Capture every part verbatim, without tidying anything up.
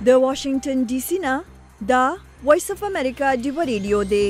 د واشنگټن ډي سي نه دا وایس اف امریکا ډیو ریډیو دی.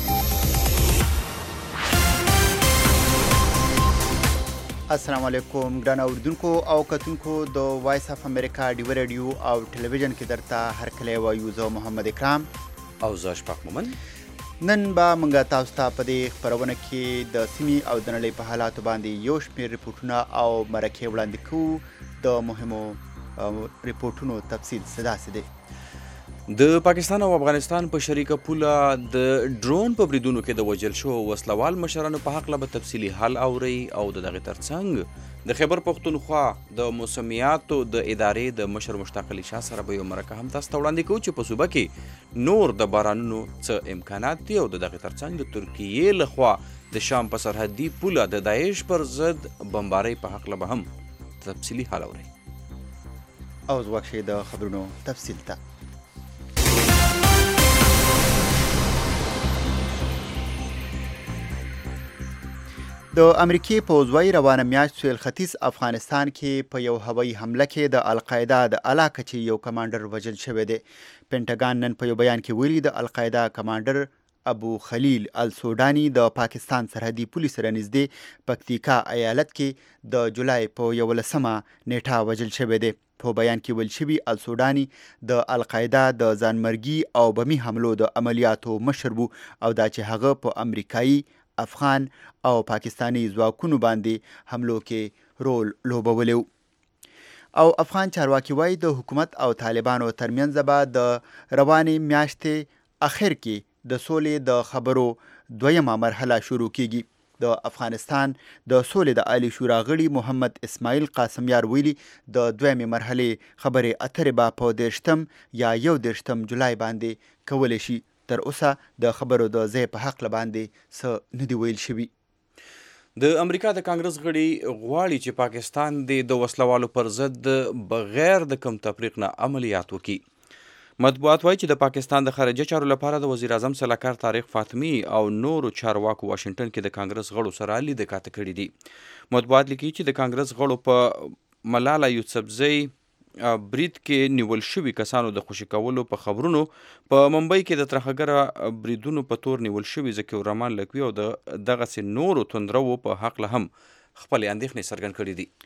السلام علیکم ګران اوردونکو او کتونکو د وایس اف امریکا ډیو ریډیو او ټلویزیون کې درته هرکلی وایو. زه محمد اکرام او زه اشفاق مومن. نن به موږ تاسو ته په دې خپرونه کې د سیمې او د نړۍ په حالاتو باندې یو شمېر ریپورټونه او مرکې وړاندې کوو. د مهمو ریپورټونو تفصیل څه داسې دی. د پاکستان او افغانستان په شریکه پوله د ډرون په بریدونو کې د وژل شوو وسلوال مشرانو په هکله به تفصیلي حال اورئ او د دغې ترڅنګ د خیبر پښتونخوا د موسمیاتو د ادارې د مشر مشتاق علي شاه سره به یو مرکه هم تاسو ته وړاندې کوو چې په صوبه کې نور د بارانونو څه امکانات دي او د دغې ترڅنګ د ترکیې لخوا د شام په سرحدي پوله د داعش پر ضد بمبارۍ په هکله به هم تفصیلي حال اورئ. او اوس وخت د خبرونو تفصیل ته. د امریکې پوځ روانه میاشت سویل ختیځ افغانستان کې په یو هوایي حمله کې د القاعده د اعلی کچې یو کمانډر وژل شوی دی. پینټاګان نن په یو بیان کې ویلي د القاعده کمانډر ابو خلیل السوداني د پاکستان سرحدي پولې سره نږدې پکتیکا ایالت کې د جولای په یولسمه نیټه وژل شوی دی. په بیان کې ویل شوي السوداني د القاعده د ځانمرګي او بمي حملو د عملیاتو مشر وو او دا چې هغه په امریکایي، افغان او پاکستانی ځواکونو باندې حملو کې رول لوبولی و. او افغان چارواکي وایي د حکومت او طالبانو ترمنځ به د روانې میاشتې اخر کې د سولې د خبرو دویمه مرحله شروع کیږي. د افغانستان د سولې د عالی شورا غړي محمد اسماعیل قاسمیار ویلي د دویمې مرحلې خبرې اترې به په دېرشتم یا یو دېرشتم جولای باندې کولی شي. تر اوسه د خبرو د ځای په حق باندې څه نه دي ویل شوي. د امریکا د کانګرس غړي غواړي چې پاکستان د وسلوالو پر ضد بغیر د کم تفریق نه عملیات وکړي. مطبوعات وایي چې د پاکستان د خارجه چارو لپاره د وزیر اعظم سلاکار طارق فاطمي او نورو چارواکو واشنگټن کې د کانګرس غړو سره لیدنه کاته کړې دي. مطبوعات لیکي چې د کانګرس غړو په ملاله یوسفزۍ برید کې نیول شوي کسانو د خوشي کولو په خبرونو په ممبئی کې د ترهګره بریدونو په تور نیول شوي ذکي الرحمن لکوي او د دغسې نورو توندرو په حقله هم خپلې اندېښنې څرګند کړي دي.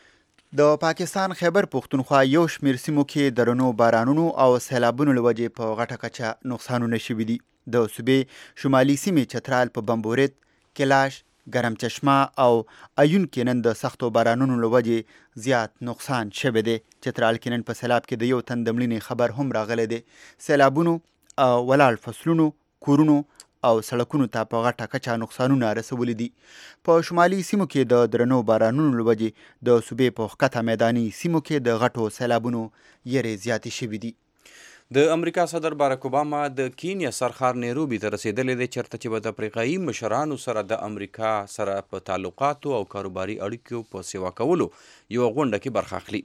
د پاکستان خیبر پښتونخوا یو شمېر سیمو کې درنو بارانونو او سیلابونو له وجې په غټه کچه نقصانونه شوي دي. د صوبې شمالي سیمې چترال په بمبورید، کلاش، ګرم چشمه او ایون کې نن د سختو بارانونو له وجې زیات نقصان شوی دی. چترال کې نن په سیلاب کې د یو تن د مړینې خبر هم راغلی دی. سیلابونو او ولاړ فصلونو، کورونو او سړکونو ته په غټه کچه نقصانونه رسولي دي. په شمالي سیمو کې د درنو بارانونو له وجې د صوبې په ښکته میداني سیمو کې د غټو سیلابونو یېرې زیاتې شوي دي. د امریکا صدر باراک اوباما د کینیا سرخار نیروبي ته رسیدلی دی چېرته چې به د افریقایي مشرانو سره د امریکا سره په تعلقاتو او کاروباري اړیکو په سیوا کولو یوه غونډه کې برخه اخلي.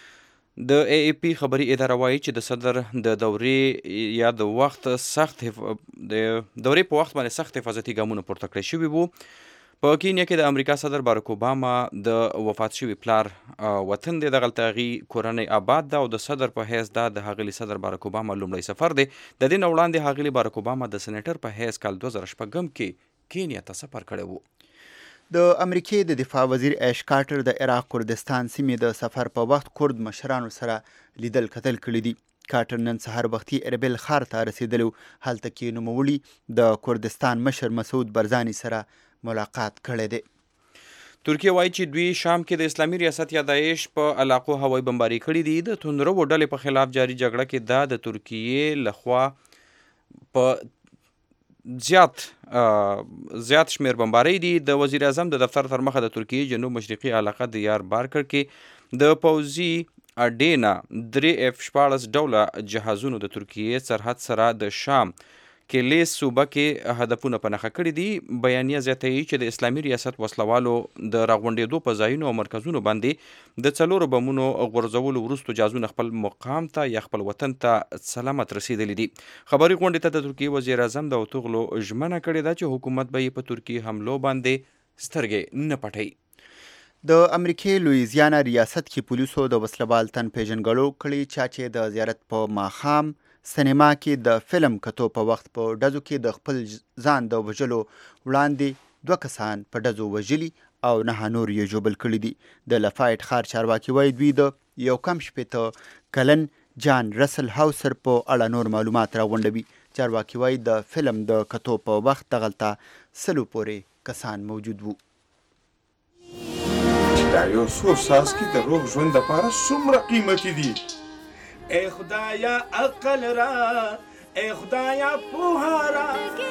د ای ای پی خبري اداره وایي چې د صدر د دورې یا د وخت سخت د دورې په وخت باندې سخت حفاظتي ګامونه پورته کړی شوي وو. په کینیا کې د امریکا صدر باراک اوباما د وفات شوي پلار وطن دی، دغلته هغې کورنۍ آباد ده او د صدر په حیث دا د ښاغلي صدر باراک اوباما لومړی سفر دی. د دې نه وړاندې ښاغلي باراک اوباما د سینیټر په حیث کال دوه زره شپږم کې کینیا ته سفر کړی و. د امریکې د دفاع وزیر ایش کارټر د عراق کردستان سیمې د سفر په وخت کرد مشرانو سره لیدل کتل کړي دي. کارټر نن سهار وختي اربیل ښار ته رسېدلی و. هلته کې نوموړي د کردستان مشر مسعود برزاني سره ملاقات کړی دی. ترکیه وایي چې دوی شام کې د اسلامي ریاست یا داعش په علاقو هوایي بمباري کړي دي. د توندرو ډلې په خلاف جاري جګړه کې دا د ترکیې لخوا په زیات زیات شمیر بمبارۍ دي. د وزیر اعظم د دفتر تر مخه د ترکیې جنوب مشرقي علاقه دیار بارکر کې د پوځي اډې نه درې اف شپاړس ډوله جهازونو د ترکیې سرحد سره د شام کې لیس صوبه کې هدفونه په نښه کړي دي. بیانیه زیاتوي چې د اسلامي ریاست وسلوالو د راغونډېدو په ځایونو او مرکزونو باندې د څلورو بمونو غورځولو وروستو جهازونه خپل مقام ته یا خپل وطن ته سلامت رسېدلي دي. خبري غونډې ته د ترکیې وزیر اعظم د وتغلو ژمنه کړې ده چې حکومت به یې په ترکیې حملو باندې سترګې نه پټوي. د امریکې لویزیانا ریاست کې پولیسو د وسلوال تن پیژنګلو کړي چا چې د زیارت په ماښام سینما کې د فلم کتو په وخت په ډزو کې د خپل ځان د وژلو وړاندې دوه کسان په ډزو وژلي او نه نور یې ژوبل کړي دي. د لفایت ښار چارواکي وایي دوی د یو کم شپېته کلن جان رسل هاوسر په اړه نور معلومات راغونډوي. چارواکي وایي د فلم د کتو په وخت دغلته سلو پورې کسان موجود وو. دا یو څو څاڅکي د روغ ژوند دپاره څومره قیمتي دي. ای خدایا عقل را، ای خدایا پوهه را.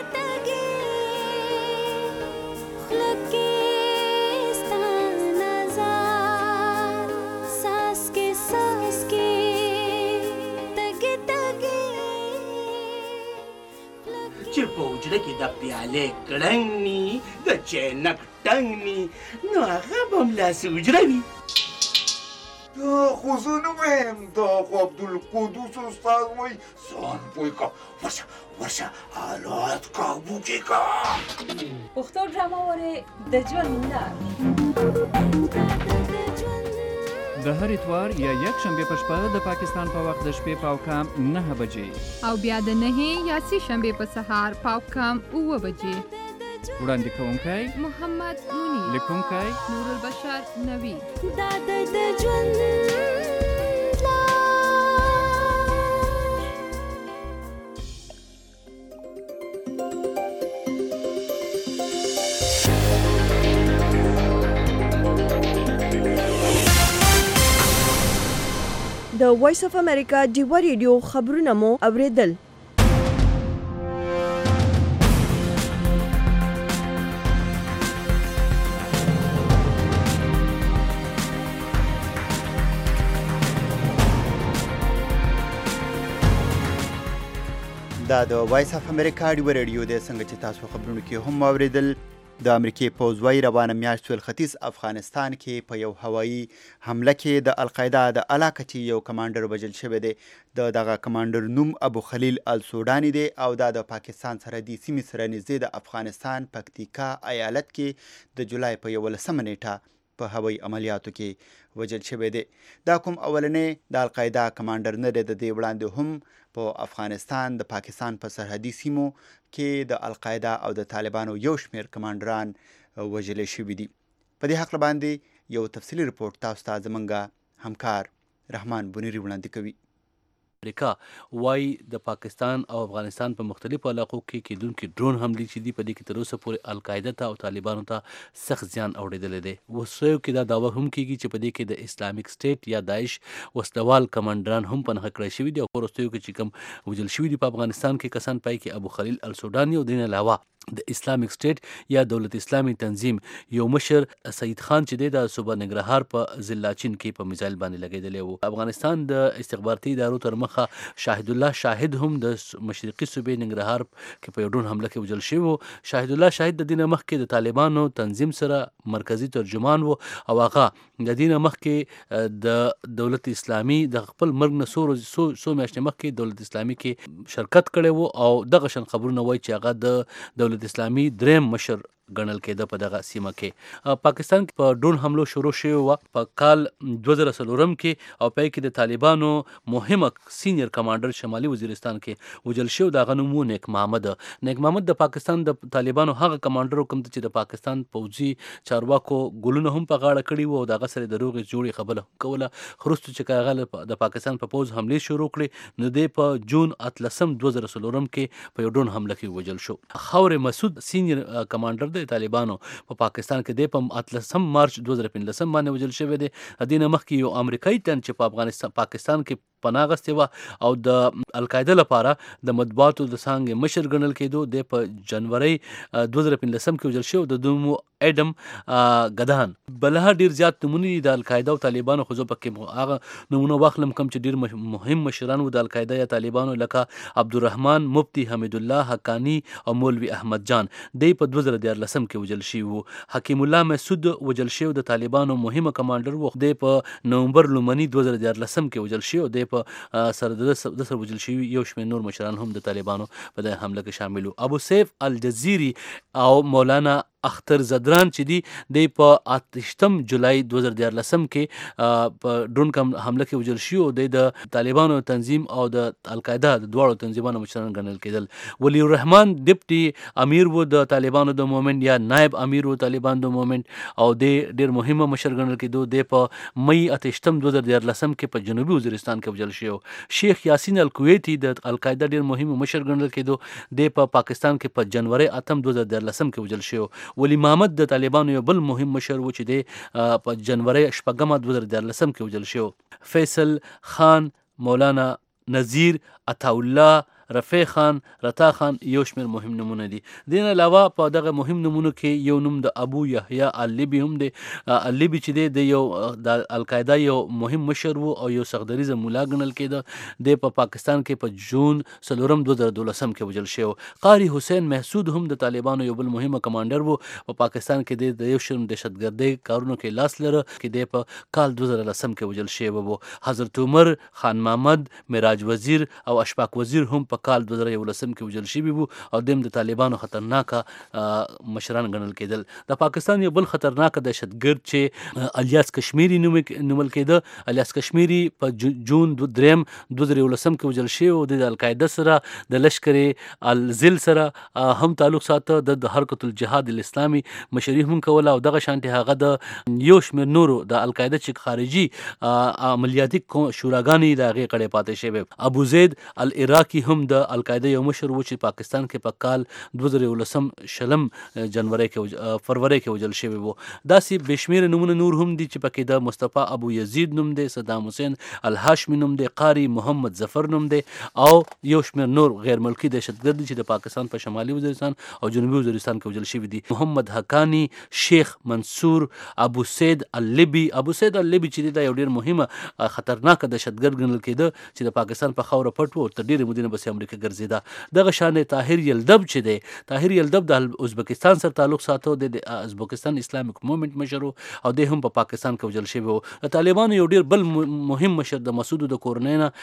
چې په حجره کې د پیالې کړنګ ني د چینک ټنګ ني نو هغه به هملاسې حجره وي. دا خو زه نه وایم، دا خو عبدالقدوس استاد وایي ځان پوه کړه، ورشه ورشه حالات قابو کې کړه. پښتو ډرامه وارې د ژوند لار د هر اتوار یا یک شنبه په شپه د پاکستان په وخت د شپې پاو کم نه بجې او بیا د نهې یا سې شنبه په سهار پاو کم اوه بجې. وړاندې کوونکی محمد منیر، لیکونکی نور البشر نوید. دا د ژوند لار. د وایس اف امریکا ډیوه ریډیو خبرونه مو اوریدل. دا د وایس اف امریکا ډیوه ریډیو دی. څنګه چې تاسو خبرونو کې هم واوریدل، د امریکې پوځ وایي روانه میاشت سویل ختیځ افغانستان کې په یو هوایي حمله کې د القاعده د اعلی کچې یو کمانډر وژل شوی دی. د دغه کمانډر نوم ابو خلیل السوداني دی او دا د پاکستان سرحدي سیمې سره نږدې د افغانستان پکتیکا ایالت کې د جولای په یولسمه نیټه په هوایي عملیاتو کې وژل شوی دی. دا کوم اولنی د القاعده کمانډر نه دی. د دې وړاندې هم په افغانستان د پاکستان په سرحدي سیمو کې د القاعده او د طالبانو یو شمېر کمانډران وژل شوي دي. په دې هکله باندې یو تفصیلي رپورټ تاسو ته زموږ همکار رحمان بنیری وړاندې کوي. امریکا وایي د پاکستان او افغانستان په مختلفو علاقو کې کیدونکي ډرون حملې چې دي په دې کې تر اوسه پورې القاعده ته او طالبانو ته سخت زیان اوړېدلی دی. وروستیو کې دا دعوه هم کیږي چې په دې کې د اسلامک سټیټ یا داعش وسلوال کمانډران هم په نښه کړی شوي دي او وروستیو کې چې کوم وژل شوي دي په افغانستان کې کسان پای کې ابو خلیل السوداني او د دې علاوه د اسلامک سټیټ یا دولت اسلامي تنظیم یو مشر سید خان چې دی د صوبه ننګرهار په زلاچین کې په میزایل باندې لګېدلی و. افغانستان د استخباراتي ادارو تر مخه شاهد الله شاهد هم د مشرقي صوبې ننګرهار کې په یو ډرون حمله کې وژل شوی و. شاهد الله شاهد د دې نه مخکې د طالبانو تنظیم سره مرکزي ترجمان و او هغه د دې نه مخکې د دولت اسلامي د خپل مرګ نه څو څو میاشتې مخکې دولت اسلامي کې شرکت کړی و او دغه شان خبرونه وایي چې هغه د دولت اسلامي دریم مشر ګڼل کېده په دغه سیمه کې. پاکستان کې په ډرون حملو شروع شوی وه په کال دوه زره څلورم کې او پای کې د طالبانو مهمه سینیر کمانډر شمالي وزیرستان کې وژل شوی. د هغه نوم و نیک محمد. نیک محمد د پاکستان د طالبانو هغه کمانډر کوم چې د پاکستان پوځي چارواکو ګلونه هم په غاړه کړي وو او د هغه سره د روغې جوړې خبره هم کوله. وروسته چې هغه د پاکستان په پوځ حملې شروع کړې نو دی په جون اتلسم دوه زره څلورم کې په یو ډرون حمله کې وژل شو. خاورې مسعود سینیر کمانډر د طالبانو په پاکستان کې دی په اتلسم مارچ دوه زره پنځلسم باندې وژل شوی دی. د دې نه مخکې یو امریکایي تن چې په افغانستان پاکستان کې پناه اخیستې وه او د القاعده لپاره د مطبوعاتو د څانګې مشر ګڼل کېدو. دی په جنوري دوه زره پنځلسم کې وژل شوی. د دوی نوم اډم ګدان. بلها ډیر زیات نمونې دي د القاعده او طالبانو خو زه پکې هغه نمونه واخلم کوم چې ډیر مهم مشران وو د القاعده یا طالبانو لکه عبدالرحمن مفتی حمید الله حقانی او مولوي احمد جان. دی په دوه زره دیارلسم کې وژل شوی وو. حکیم الله مسعود وژل شوی د طالبانو مهمه کمانډر و. دی په نومبر لومړني دوه زره دیارلسم کې وژل شوی. دی په سره د سره وژل شوی یو شمېر نور مشران هم د طالبانو په دې حمله کې شامل وو. ابو سیف الجزیري او مولانا اختر زدران چې دی دی په اتشتم جولای دوه زره دیارلسم کې په ډرون کم حمله کې وژل شي او د طالبانو تنظیم او د القاعده د دواړو تنظیمونو مشران ګڼل کېدل. ولی الرحمن ډیپټي امیر و د طالبانو د مومنټ یا نائب امیر و طالبان د مومنټ او د ډیر مهمه مشر ګڼل کېدو. د په مئی اتشتم دوه زره دیارلسم کې په جنوبي وزیرستان کې وژل شي. شیخ یاسین الکویتی د القاعده ډیر مهم مشر ګڼل کېدو. د په پاکستان کې په جنوري اتم دوه زره دیارلسم کې وژل شي. ولی محمد د طالبانو یو بل مهم مشر و چې د په جنوري شپږم دوه زره دیارلسم کې وژل شي. فیصل خان، مولانا نذیر، عطاالله، رفیع خان، رتا خان یو شمېر مهم نمونه دي. دین علاوه په دغه مهم نمونو کې یو نوم د ابو یحیی اللیبی هم دی. اللیبی چې دی د یو د القاعده یو مهم مشر و او یو سخدریزه مولا ګڼل کېده. د په پاکستان کې په جون څلورم دوه زره دولسم کې وژل شوی. قاری حسین محسود هم د طالبانو یو بل مهمه کمانډر و. په پاکستان کې د یو شرم دهشتګردۍ کارونو کې لاس لره کې د په کال دوه زره لسم کې وژل شوی و. حضرت عمر، خان محمد، معراج وزیر او اشفاق وزیر هم په کال دوه زره یولسم کې وژل شوي وو او دیم د طالبانو خطرناکه مشران ګڼل کېدل. د پاکستان یو بل خطرناکه دهشتګرد چې الیاس کشمیری نومول کېده. الیاس کشمیری په جون دریم دوه زره یولسم کې وژل شوی او د القاعده سره د لشکر الذل سره هم تعلق ساته. د حرکت الجهاد الاسلامي مشري هم کوله او دغه شانتي هغه د یو شمېر نورو د القاعده چې خارجي عملیاتي شوراګانې د هغې کړې پاتې شوی. ابو زید العراقي هم د القاعده یو مشر و چې پاکستان کې په کال دوه زره یولسم شلم جنوري کې فروری کې وژل شوی و. داسې بشمیر نمونه نور هم دي چې پکې د مصطفی ابو یزید نوم دی، صدام حسین الهاشمي نوم دی، قاری محمد ظفر نوم دی او یو شمېر نور غیر ملکی دهشتګرد چې د پاکستان په شمالي وزیرستان او جنوبي وزیرستان کې وژل شوي دي. محمد حقانی، شیخ منصور، ابو سید اللیبی. ابو سید اللیبی چې دا یو ډیر مهمه خطرناکه دهشتګرد ګڼل کېده چې د پاکستان په خاوره پټ و او تر ډیرې مودې نه بس امریکا ګرځېده. دغه شان طاهر یلدب چې دی، طاهر یلدب د ازبکستان سره تعلق ساتو. د ازبکستان اسلامیک موومنټ مشر او د هم په پاکستان کې وژل شوی و. د طالبانو یو ډیر بل مهم مشر د مسعود د کورنۍ نه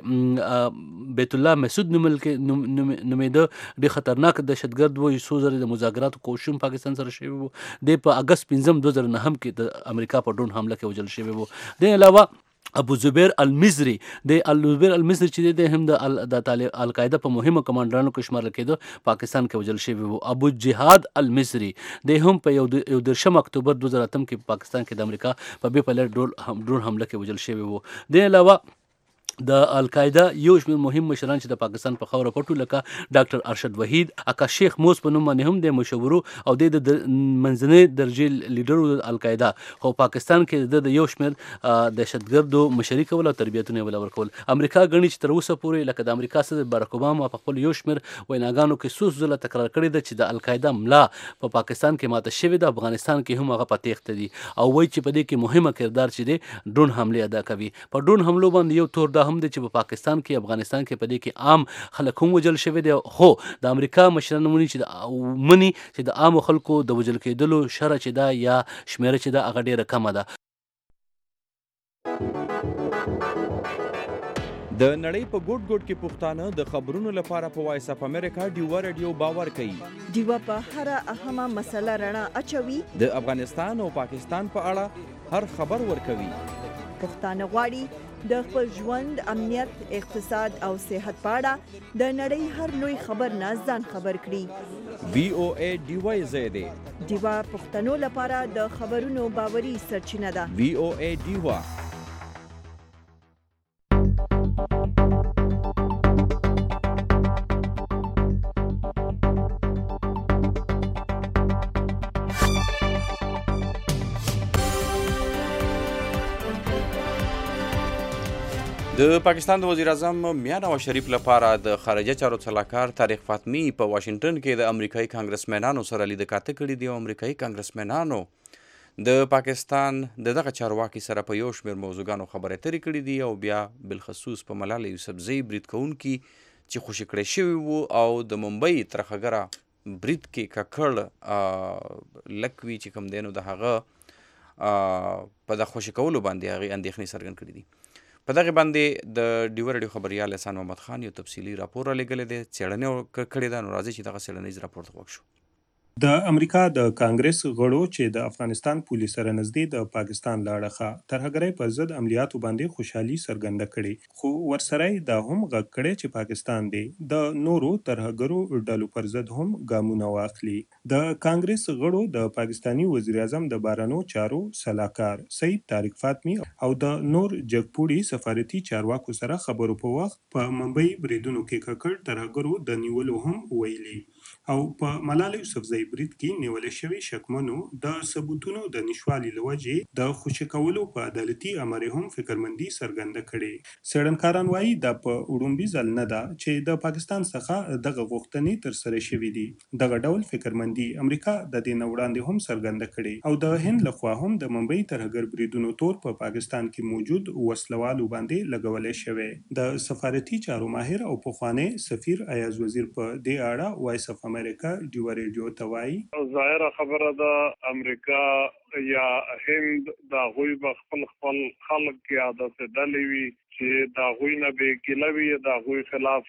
چې بیت الله مسعود نومېده، ډېر خطرناک دهشتګرد و. څو ځله د مذاکراتو کوشش پاکستان سره شوی و. د په اګست پنځم دوه زره نهم کې د امریکا په ډرون حمله کې وژل شوی و. د علاوه ابو زبیر المصری د الزبیر المصری چې د هم د القاعده په مهمه کمانډرانو کې شمار کېده پاکستان کې وژل شوی و. ابو جهاد المصری د هم په یو درشم اکتوبر دوه زره اتم کې پاکستان کې د امریکا په بي پلر ډرون حمله کې وژل شوی و. د علاوه د القاعده یو شمېر مهم مشران چې د پاکستان په خاوره پټو لکه ډاکټر ارشد وحید، اکا شیخ موس په نوم باندې هم د مشورو او د منځنۍ درجې لیډر د القاعده، خو پاکستان کې د یو شمېر دهشتګردو مشري کول او تربیتونه ولا ورکول. امریکا غني چې تر اوسه پورې لکه د امریکا صدر باراک اوباما په خپل یو شمېر ویناګانو کې څو ځله تکرار کړی ده چې د القاعده ملا په پاکستان کې ماته شوې ده، افغانستان کې هم هغه په تیښته دي او وایي چې په دې کې مهمه کردار چې دی ډرون حمله ادا کوي. په ډرون حملو باندې یو تور دا هم دی چې په پاکستان کې افغانستان کې په دې کې عام خلک هم وژل شوي دي، خو د امریکا مشران مني چې مني چې د عامو خلکو د وژل کېدلو شرح چې ده یا شمیره چې ده هغه ډېره کمه ده. د نړۍ په ګوټ ګوټ کې پښتانه د خبرونو لپاره په وایس اف امریکا ډیوه رادیو باور کوي. ډیوه په هر اهمه مسله رڼا اچوي. د افغانستان او پاکستان په اړه هر خبر ورکوي. پښتانه غواړي د خپل ژوند، امنیت، اقتصاد او صحت په اړه د نړۍ هر لوی خبر نه ځان خبر کړي. وی او ای ډیوه زیاده ډیوه پښتنو لپاره د خبرونو باوري سرچینه ده. وی او ای ډیوه د پاکستان د وزیر اعظم میاں نواز شریف لپاره د خارجه چارو سلاکار طارق فاطمی په واشنگټن کې د امریکایي کانګرسمنانو سره لید کاته کړي دي او امریکایي کانګرسمنانو د پاکستان د دغه چارواکي سره په یو شمېر موضوعګانو خبرې اترې کړي دي او بیا بالخصوص په ملاله یوسفزۍ برید کوونکي چې خوشي کړی شوي وو او د ممبۍ ترخګره برید کې ککړ لکوي چې کوم دی نو د هغه په د خوشي کولو باندې هغې اندېښنې څرګند کړي دي. په دغه باندې د ډیوه رادیو خبریال احسان محمد خان یو تفصیلي راپور رالیږلی دی، څېړنې کړې ده. نو راځئ چې دغه څېړنیز راپور ته غوږ شو. د امریکا د کانګرس غړو چې د افغانستان پولیس سره نږدې د پاکستان له اړخه ترهګرۍ پر ضد عملیاتو باندې خوشحالي څرګنده کړې، خو ورسره یې دا هم غږ کړی چې پاکستان دی د نورو ترهګرو ډلو پر ضد هم ګامونه واخلي. د کانګرس غړو د پاکستاني وزیر اعظم د بهرنیو چارو سلاکار سعید طارق فاطمی او د نور جګپوړي سفارتي چارواکو سره خبرو په وخت په ممبئی بریدونو کې ککړ ترهګرو د نیولو هم ویلي او په ملالۍ یوسفزۍ برید کې نیولې شوي شکمنو د ثبوتونو د نشوالي له وجې د خوشي کولو په عدالتي امر هم فکرمندي څرګنده کړې. څېړنکاران وایي دا په وړومبي ځل نه ده چې د پاکستان څخه دغه غوښتنې ترسره شوې دي. دغه ډول فکرمندي امریکا د دې نه وړاندې هم څرګنده کړې او د هند لخوا هم د ممبئی ترهګر بریدونو تور په پاکستان کې موجود وسلوالو باندې لګولې شوی. د سفارتي چارو ماهر او پخوانی سفیر ایاز وزیر په دې اړه وایس اف امریکا ډیو ریډیو ته وایي ظاهره خبره ده امریکا یا هند دا غوی به خپل خپل خلق کې عادت ډلې وي چې دا غوی نه به ګلوي دا غوی خلاف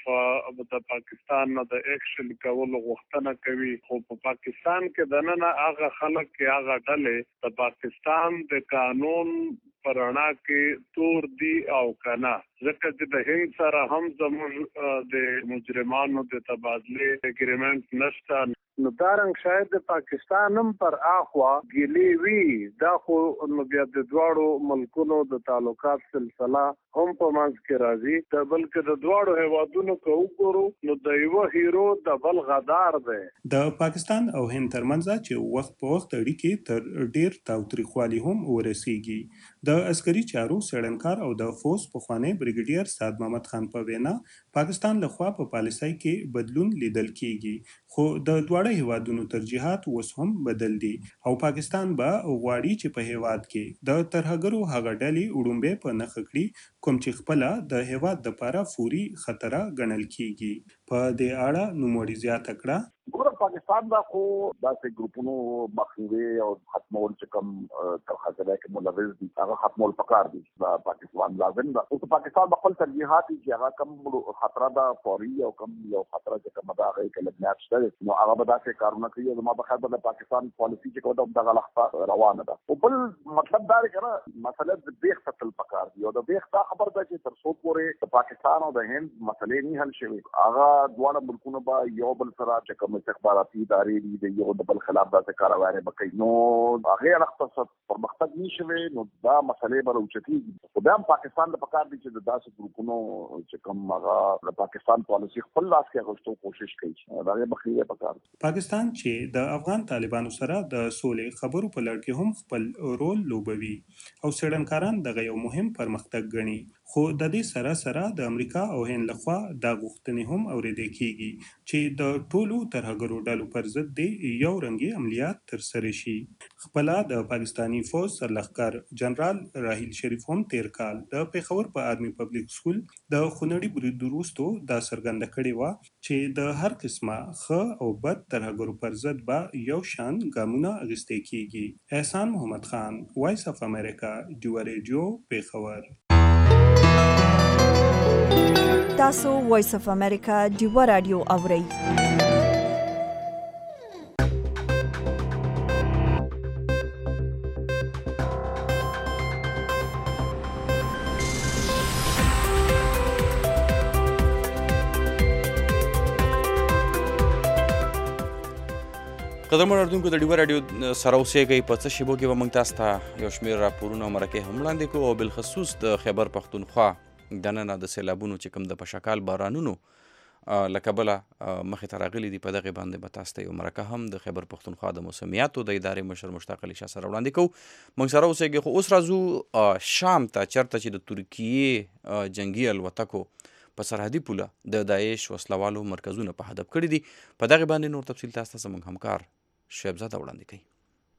د پاکستان نه د اکشن کولو غوښتنه کوي، خو په پاکستان کې د نن هغه خلک کې هغه ډلې د پاکستان د قانون پرانا کې تور دی او کنا ځکه چې د هند سره هم زموږ د مجرمانو د تبادله اګریمنت نشته، نو دارنګ شاید د پاکستان هم پر اخوا ګلی وی دا خو نو بیا د دواړو ملکونو د تعلقات سلسله هم په منځ کې راځي، ته بلکې د دواړو هیوادونو که وګورو نو د یو هیرو د بل غدار دی. د پاکستان او هند ترمنځ چې وخت په وخت اړیکې تر ډیر تاوتریخوالي هم ورسیږي. د عسکري چارو څېړنکار او د فوز پخوانی بریګیډیر سعد محمد خان په وینا پاکستان لخوا په پالیسۍ کې بدلون لیدل کیږي، خو د دواړه هیوادونو ترجیحات اوس هم بدل دي او پاکستان به غواړي چې په هیواد کې د ترهګرو هغه ډلې وړومبې په نښه کړي کوم چې خپله د هیواد دپاره فوري خطره ګڼل کیږي. په دې اړه نوموړي زیاته کړه ګوره پاکستان دا خو داسې ګروپونو مخنیوي او ختمول چې کوم ترهګرۍ کې ملوث دي هغه ختمول پکار دي. دا پاکستان لازم ده اوس پاکستان خپل ترجیحات چې هغه کم خطره ده فوري او کم یو خطره چې کوم ده هغه کې لګنات شته نو هغه به داسې کارونه کوي. زما په خیال د پاکستان پالیسي چې کوم دغه لخوا روانه ده او بل مطلب دا دی چې مسله د بیخ تل پکار دي او د بیخ تا خبر ده چې تر څو پورې د پاکستان او د هند مسلې نه حل شوي هغه دواړه ملکونه به یو بل سره چې کوم استخباراتي ادارې دي د یو د بل خلاف داسې کاروایي به کوي نو هغې اړخ پرمختګ نه شوی نو دا مسلې به راوچتېږي. خو بیا هم پاکستان د پکار دي چې د داسې ګروپونو چې کوم هغه د پاکستان پالیسي خپل لاس کې اخیستو کوشش کوي د هغې مخنیوی پکار دی. پاکستان چې د افغان طالبانو سره د سولې خبرو په لړ کې هم خپل رول لوبوي او څېړنکاران دغه یو مهم پرمختګ ګڼي، خو د دې سره سره د امریکا او هند لخوا دا غوښتنې هم اورېدل کیږي چې د ټولو ترهګرو ډلو پر ضد دې یو رنګي عملیات ترسره شي. خپله د پاکستاني فوج سرلښکر جنرال راحیل شریف هم تیر کال د پېښور په آرمي پبلیک سکول د خونړي برید وروستو دا څرګنده کړې وه چې د هر قسمه ښه او بد ترهګرو پر ضد به یو شان ګامونه اخیستل کیږي. احسان محمد خان، وایس اف امریکا، ډیو ریډیو، پېښور. تاسو وایس اف امریکا ډیو رادیو اورئ. قدرمن اردوونکو د ډیوه راډیو سره اوسېږئ په څه شیبو کې به موږ تاسو ته یو شمېر راپورونه او مرکې هم وړاندې کوو او بالخصوص د خیبر پښتونخوا دننه د سیلابونو چې کوم د پشکال بارانونو له کبله مخې ته راغلي دي په دغې باندې به تاسو ته یو مرکه هم د خیبر پښتونخوا د موسمیاتو د ادارې مشر مشتاق علي شاه سره وړاندې کوو. موږ سره اوسېږئ خو اوس راځو شام ته چېرته چې د ترکیې جنګي الوتکو په سرحدي پوله د داعش وسلوالو مرکزونه په هدف کړي دي. په دغې باندې نور تفصیل تاسو ته زموږ همکار شعیب زاده وړاندې کوي.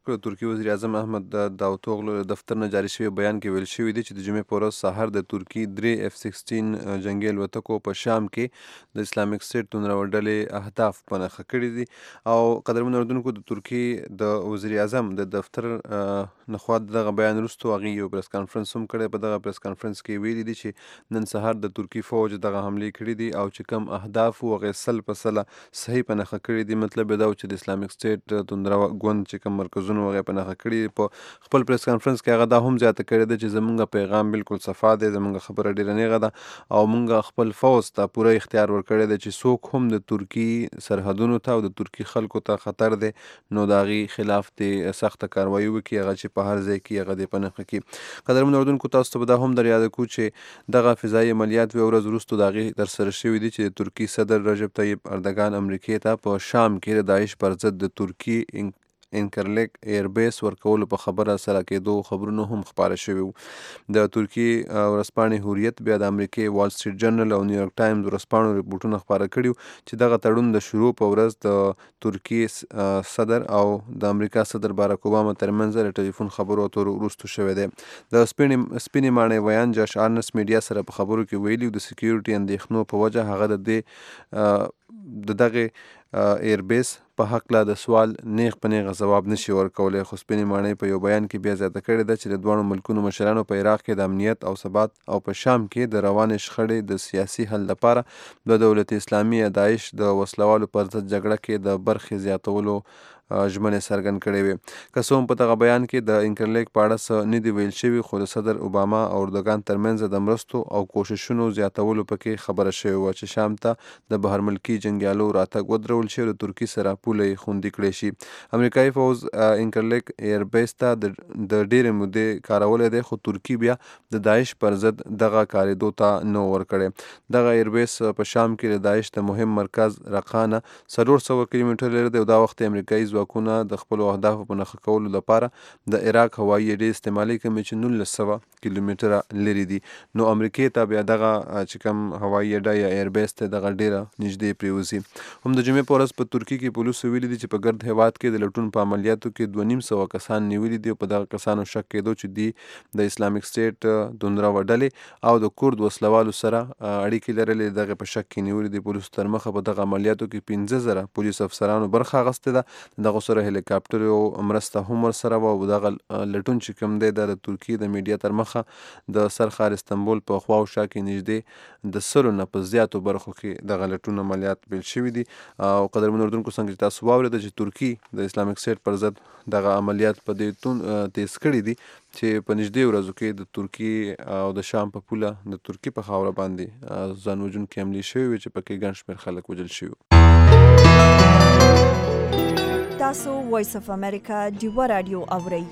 کړ. ترکیه وزیر اعظم احمد داوتوغلو دفتر نه جاري شوی بیان کې ویل شوی دی چې د جمعې په ورځ سهار د ترکیې درې اف سیکسټین جنګي الوتکو په شام کې د اسلامک سټیټ توندرو ډلې اهداف په نښه کړي دي. او قدرمنو اردوونکو د ترکیې د وزیر اعظم د دفتر نخوا دغه بیان وروسته هغې یو پریس کانفرنس هم کړی. په دغه پریس کانفرنس کې ویلي دي چې نن سهار د ترکیې فوج دغه حملې کړي دي او چې کوم اهداف و هغې سل په سله صحیح په نښه کړي دي. مطلب یې دا و چې د اسلامک سټیټ توندره ګوند چې کوم مرکزونه هغې په نښه کړي. په خپل پریس کانفرنس کې هغه دا هم زیاته کړې ده چې زمونږ پیغام بالکل صفا دی، زمونږ خبره ډېره نیغه ده او مونږ خپل فوج ته پوره اختیار ورکړی دی چې څوک هم د ترکیې سرحدونو ته او د ترکیې خلکو ته خطر دی نو د هغې خلاف دې سخته کاروایي وکړي، هغه چې په هر ځای کې هغه دې په نښه کړي. قدرمنو اردوونکو تاسو ته به دا هم در یاده کړو چې دغه فضایي عملیات یوه ورځ وروسته د هغې ترسره شوي دي چې د ترکیې صدر رجب طیب اردګان امریکې ته په شام کې د داعش پر ضد د ترکیې انکرلیک ایربیس ورکولو په خبره سره کېدو خبرونه هم خپاره شوي وو. د ترکیې ورځپاڼې هوریت بیا د امریکې وال سټریټ جرنل او نیویارک ټایمز ورځپاڼو رپورټونه خپاره کړي وو چې دغه تړون د شروع په ورځ د ترکیې صدر او د امریکا صدر باراک اوباما ترمنځ د ټلیفون خبرو اترو وروسته شوی دی. د سپینې سپینې ماڼۍ ویان جاش آرنس میډیا سره په خبرو کې ویلي د سکیورټي اندېښنو په وجه هغه د دې د دغې ایربیس په هکله د سوال نیغ په نیغه ځواب نشي ورکولی. خو سپینې ماڼۍ په یو بیان کې بیا زیاته کړې ده چې د دواړو ملکونو مشرانو په عراق کې د امنیت او ثبات او په شام کې د روانې شخړې د سیاسي حل لپاره د دولت اسلامي یا داعش د وسلوالو پر ضد جګړه کې د برخې زیاتولو ژمنې څرګند کړې وې. که څه هم په دغه بیان کې د انکرلیک په اړه څه نه دي ویل شوي خو د صدر اوباما او اردوګان ترمنځ د مرستو او کوششونو زیاتولو پکې خبره شوې وه چې شام ته د بهر ملکي جنګیالو راتګ ودرول شي او د ترکیې سره پوله یې خوندي کړی شي. امریکایي پوځ انکرلیک ایربیس ته د ډېرې مودې کارولی دی خو ترکیې بیا د داعش پر ضد دغه کارېدو ته نه ورکړی. دغه ایربیس په شام کې د داعش د مهم مرکز رقا نه څلور سوه کیلومتره لرې دی او دا وخت امریکایي ځواکونه د خپلو اهدافو په نښه کولو لپاره د عراق هوایي اډې استعمالي کوي چې نولس سوه کیلومتره لرې دي. نو امریکې ته بیا دغه چې کوم هوایي اډه یا ایربیس ته دغه ډېره نږدې پرېوځي. هم د جمعې په ورځ په ترکیې کې پولیسو ویلي دي چې په ګرد هېواد کې د لټون په عملیاتو کې دوه نیم سوه کسان نیولي دي او په دغه کسانو شک کېدو چې دوی د اسلامک سټیټ دوندروه ډلې او د کورد وسلوالو سره اړیکې لرلې دغه په شک کې نیولي دي. پولیسو تر مخه په دغه عملیاتو کې پنځه زره پولیس افسرانو برخه اخیستې ده. دغه سره هلیکاپټر او مرسته هم ورسره وه او دغه لټون چې کوم دی دا د ترکیې د میډیا تر مخه د سرخار استنبول په خوا او شا کې نږدې د سلو نه په زیاتو برخو کې دغه لټون عملیات پیل شوي دي. او قدرمنو اردوونکو څنګه چې تاسو واورېده چې ترکیې د اسلامک سټیټ پر ضد دغه عملیات په دې تیز کړي دي چې په نږدې ورځو کې د ترکیې او د شام په پوله د ترکیې په خاوره باندې ځان وژونکي حملې شوي وي چې پکې ګڼ شمېر خلک وژل شوي. تاسو وایس اف امریکا ډیوه رادیو اورئ.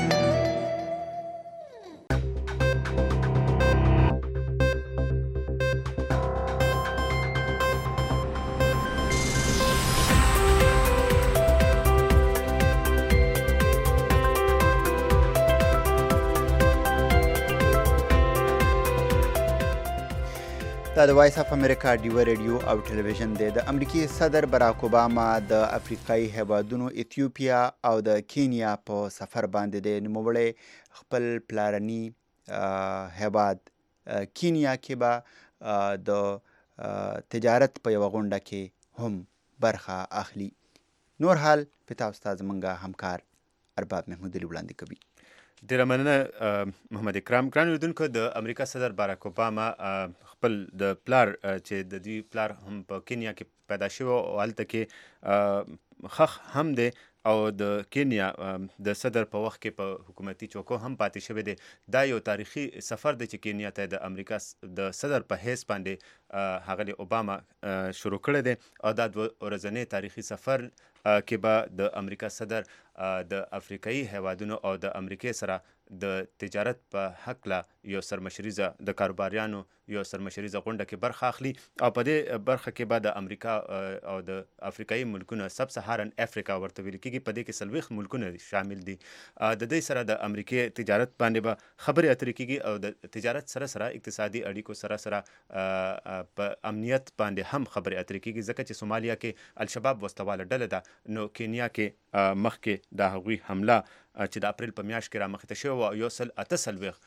دا د وایس اف امریکا ډیوه ریډیو او ټلویزیون دی. د امریکای صدر باراک اوباما د افریقایي هیوادونو ایتیوپیا او د کینیا په سفر باندې دی. نوموړی خپل پلارني هیواد کینیا کې به د تجارت په یوه غونډه کې هم برخه اخلي. نور حال په تاسو ته زموږ همکار ارباب محمود علي وړاندې کوي. ډېره مننه محمد اکرام. ګران اورېدونکو د امریکا صدر باراک اوباما خپل د پلار چې د دوی پلار هم په کینیا کې پیدا شوی او هلته کې خخ هم دی او د کینیا د صدر په وخت کې په حکومتي چوکو هم پاتې شوی دی. دا یو تاریخي سفر دی چې کینیا ته د امریکا د صدر په حیث باندې ښاغلي اوباما شروع کړی دی او دا دوه ورځنی تاریخي سفر کې به د امریکا صدر د افریقایي هیوادونو او د امریکې سره د تجارت په هکله یو سرمشریزه د کاروباریانو یو سرمشریزه غونډه کې برخه اخلي او په دې برخه کې به د امریکا او د افریقایي ملکونو سب سهارن افریقا ورته ویل کېږي. په دې کې څلوېښت ملکونه شامل دي. د دې سره د امریکې تجارت باندې به خبرې اترې کېږي او د تجارت سره سره اقتصادي اړیکو سره سره په امنیت باندې هم خبرې اترې کېږي، ځکه چې سومالیا کې الشباب وسلواله ډله ده. نو کینیا کې مخکې د هغوی حمله چې د اپریل په میاشت کې رامخته شوې وه، یو سل اته څلوېښت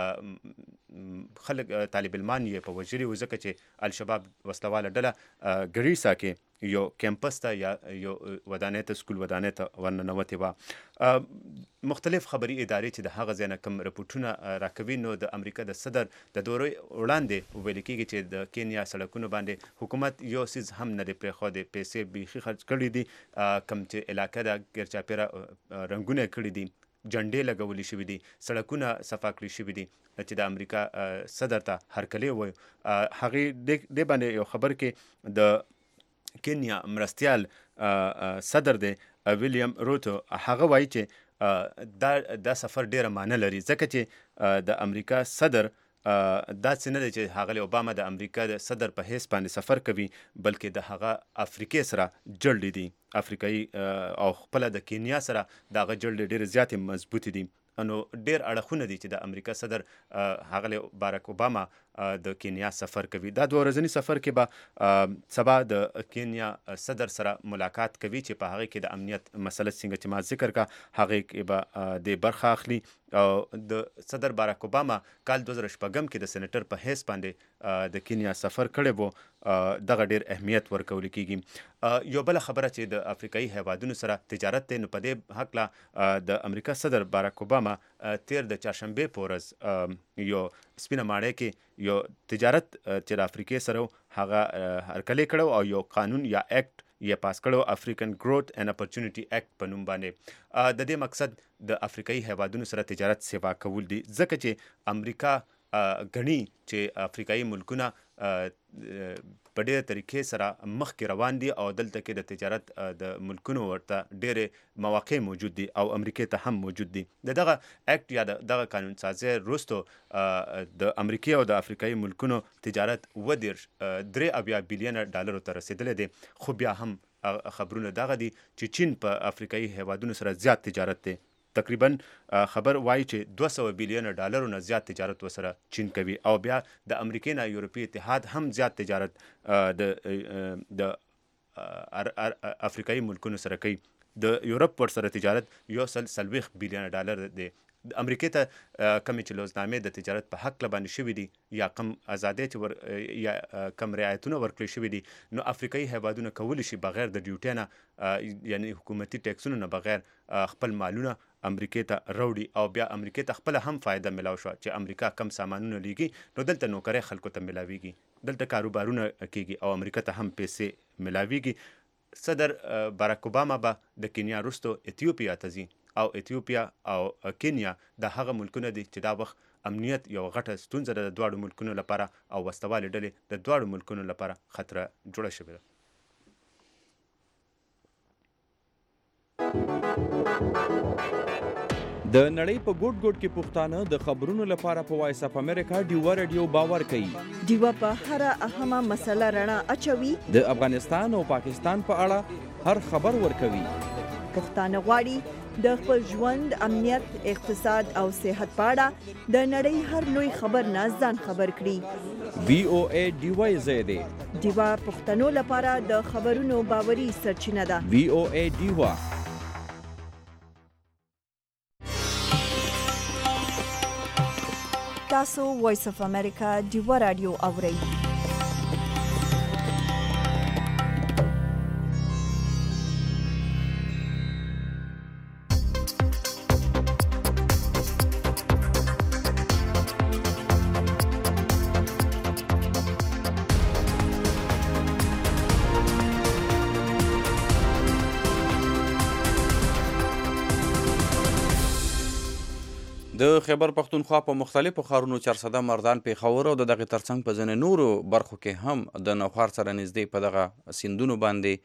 خلک طالب علمان یې په وژلي وو، ځکه چې الشباب وسلواله ډله ګریسا کې یو کیمپس ته یا یو ودانۍ ته سکول ودانۍ ته ورننوتې وه. مختلف خبري ادارې چې د هغه ځای نه کوم رپورټونه راکوي، نو د امریکا د صدر د دورې وړاندې ویل کېږي چې د کینیا سړکونو باندې حکومت یو څیز هم نه دی پرېښودی، پیسې بیخي خرڅ کړي دي، کوم چې علاقه ده ګیرچاپېره رنګونه کړي دي، جنډې لګولې شوي دي، سړکونه صفا کړي شوي دي، چې د امریکا صدر ته هرکلی ووایو. هغې دې باندې یو خبر کې د کینیا مرستیال صدر دی ویلیام روتو، هغه وایي چې دا دا سفر ډېره معنی لري، ځکه چې د امریکا صدر دا څه نه دی چې ښاغلی اوباما د امریکا د صدر په حیث باندې سفر کوي، بلکې د هغه افریقې سره جړلې دي، افریقایي او خپله د کینیا سره د هغه جړلې ډېرې زیاتې مضبوطې دي. نو ډېر اړخونه دي چې د امریکا صدر ښاغلی باراک اوباما د کینیا سفر کوي. دا دوه ورځني سفر کې به سبا د کینیا صدر سره ملاقات کوي چې په هغې کې د امنیت مسله څنګه چې ما ذکر کړه هغې کې به د برخه اخلي. او د صدر باراک اوباما کال دوه زره شپږم کې د سینیټر په حیث باندې د کینیا سفر کړی و، دغه ډېر اهمیت ورکول کېږي. یو بله خبره چې د افریقایي هیوادونو سره تجارت دی، نو په دې هکله د امریکا صدر باراک اوباما تیر د چهارشنبې په ورځ یو سپینه ماڼۍ کې یو تجارت چې د افریقې سره هغه هرکلی کړی او یو قانون یا اکټ یې پاس کړو، افریقن گروت اینڈ اپورچونټي اکټ په نوم باندې. د دې مقصد د افریقایي هیوادونو سره تجارت سیوا کول دي، ځکه چې امریکا ګڼي چې افریقایي ملکونه په ډېره طریقې سره مخکې روان دي او دلته کې د تجارت د ملکونو ورته ډېرې مواقع موجود دي او امریکې ته هم موجود دي. د دغه اکټ یا د دغه قانون سازۍ وروستو د امریکې او د افریقایي ملکونو تجارت اووه دېرش درې اویا بیلیونه ډالرو ته رسېدلی دی، خو بیا هم خبرونه دغه دي چې چین په افریقایي هیوادونو سره زیات تجارت دی. تقریبا خبر وایي چې دوه سوه بیلیونه ډالرو نه زیات تجارت ورسره چین کوي، او بیا د امریکې نه یورپي اتحاد هم زیات تجارت د د افریقایي ملکونو سره کوي. د یورپ ورسره تجارت یو سل څلوېښت بیلیونه ډالر دی. د امریکې ته کمې چې لوزنامې د تجارت په حق باندې شوي دي یا کم ازادۍ چې ور یا کم رعایتونه ورکړل شوي دي، نو افریقایي هیوادونه کولی شي بغیر د ډیوټۍ نه یعنی حکومتي ټیکسونو نه بغیر خپل مالونه امریکې ته راوړي، او بیا امریکې ته خپله هم فایده ملاو شوه چې امریکا کم سامانونه لیږي نو دلته نوکرۍ خلکو ته ملاویږي، دلته کاروبارونه کیږي او امریکا ته هم پیسې ملاویږي. صدر باراک اوباما به د کینیا وروستو ایتیوپیا ته ځي، او ایتیوپیا او کینیا د هغه ملکونه دي چې دا وخت امنیت یو غټه ستونزه ده د دواړو ملکونو لپاره، او وسلوالې ډلې د دواړو ملکونو لپاره خطره جوړه شوې ده. د نړۍ په ګوټ ګوټ کې پښتانه د خبرونو لپاره په وایس اف امریکا ډیوه رادیو باور کوي. ډیوه په هره اهمه مسله رڼا اچوي، د افغانستان او پاکستان په اړه هر خبر ورکوي. پښتانه غواړي د خپل ژوند، امنیت، اقتصاد او صحت په اړه د نړۍ هر لوی خبر نه ځان خبر کړي. وی او ای ډیوه یې دی. ډیوه پښتنو لپاره د خبرونو باوري سرچینه ده. وی او ای ډیوه. تاسو وایس اف امریکا ډیوه رادیو اورئ. د خیبر پښتونخوا په مختلفو ښارونو چارسده مردان پیښور او د دغې ترڅنګ په ځینې نورو برخو کې هم د نوښار سره نږدې په دغه سیندونو باندې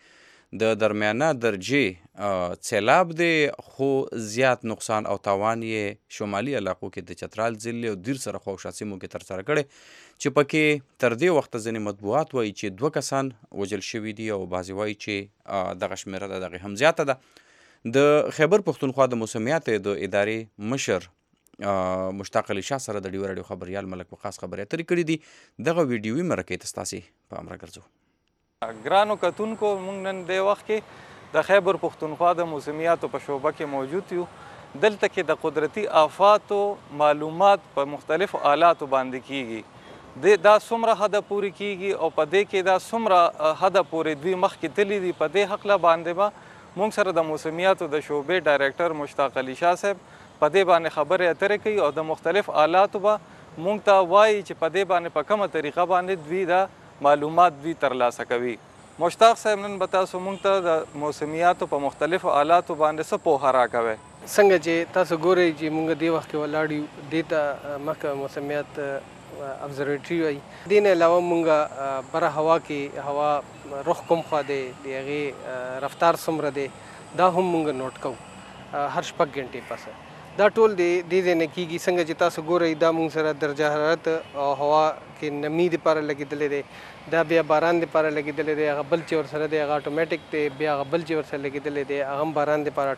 د درمیانه درجې سیلاب دی، خو زیات نقصان او تاوان یې شمالي علاقو کې د چترال ضلع او دیر سره خواوشا سیمو کې ترسره کړی، چې پکې تر دې وخته ځینې مطبوعات وایي چې دوه کسان وژل شوي دي او بعضې وایي چې دغه شمېره د دغې هم زیاته ده. د خیبر پښتونخوا د موسمیاتو د ادارې مشر مشتاق علي شاه سره د ډیو راډیو خبریال ملک وقاص خبرې اترې کړي دي. دغه ویډیوي مرکې ته ستاسې په امر ګرځو. ګرانو کتونکو، موږ نن دې وخت کې د خیبر پښتونخوا د موسمیاتو په شعبه کې موجود یو. دلته کې د قدرتي آفاتو معلومات په مختلفو آلاتو باندې کیږي. دا څومره حده پورې کیږي او په دې کې دا څومره حده پورې دوی مخکې تللي دي، په دې هکله باندې به موږ سره د موسمیاتو د شعبې ډایرکټر مشتاق علي شاه صاحب په دې باندې خبرې اترې کوي او د مختلف آلاتو به موږ ته وایي چې په دې باندې په کومه طریقه باندې دوی دا معلومات دوی ترلاسه کوي. مشتاق صاحب، نن به تاسو موږ ته د موسمیاتو په مختلفو آلاتو باندې څه پوهه راکوئ؟ څنګه چې تاسو ګورئ چې موږ دې وخت کې ولاړ یو، دې ته مخکې موسمیات ابزرویټري وایي. دې نه علاوه موږ بره هوا کې هوا رخ کوم خوا دی، د هغې رفتار څومره دی، دا هم موږ نوټ کوو هر شپږ ګنټې پسه. دا ټول د دې ځای نه کېږي. څنګه چې تاسو ګورئ دا موږ سره درجه حرارت او هوا کې نمی دپاره لګېدلی دی، دا بیا باران دپاره لګېدلی دی، هغه بل چې ورسره دی هغه اټومیټک دی، بیا هغه بل چې ورسره لګېدلی دی هغه هم باران دپاره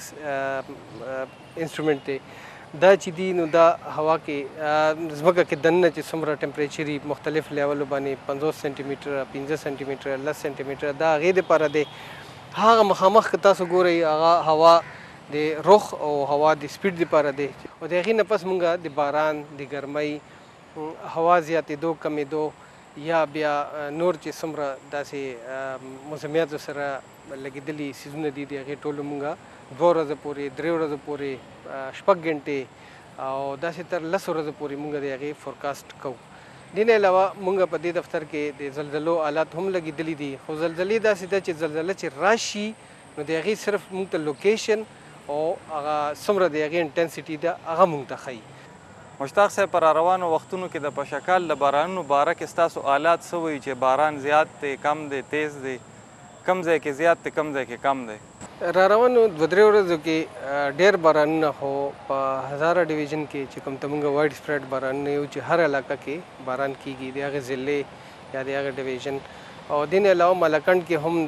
اټومیټک انسټرومنټ دی. دا چې دي نو دا هوا کې ځمکه کې دننه چې څومره ټمپریچر وي مختلف لیولو باندې پنځوس سنټي میټره، پنځه سنټي میټره، لس سنټي میټره، دا هغې دپاره دی. هغه مخامخ که تاسو ګورئ هغه هوا د رخ او هوا د سپیډ دپاره دی، او د هغې نه پس مونږ د باران، د ګرمۍ، هوا زیاتېدو کمېدو یا بیا نور چې څومره داسې موسمیاتو سره لګېدلي څیزونه دي د هغې ټولو مونږ دوه ورځو پورې، درې ورځو پورې، شپږ ګنټې او داسې تر لسو ورځو پورې مونږ د هغې فورکاسټ کوو. دې نه علاوه مونږ په دې دفتر کې د زلزلو آلات هم لګېدلي دي، خو زلزلې داسې ده چې زلزله چې راشي نو د هغې صرف مونږ ته لوکیشن او هغه څومره د هغې انټنسټي ده هغه مونږ ته ښیي. مشتاق صاحب، په را روانو وختونو کې د پشکال د بارانونو باره کې ستاسو آلات څه وایي چې باران زیات دی، کم دی، تیز دی، کم ځای کې زیات دی، کم ځای کې کم دی؟ را روانو دوه درې ورځو کې ډېر بارانونه، خو په هزاره ډیویژن کې چې کوم ته مونږ وایډ سپریډ بارانونه یو چې هر علاقه کې باران کیږي، د هغې ضلع یا د هغې ډیویژن. او دې نه علاوه ملکنډ کې هم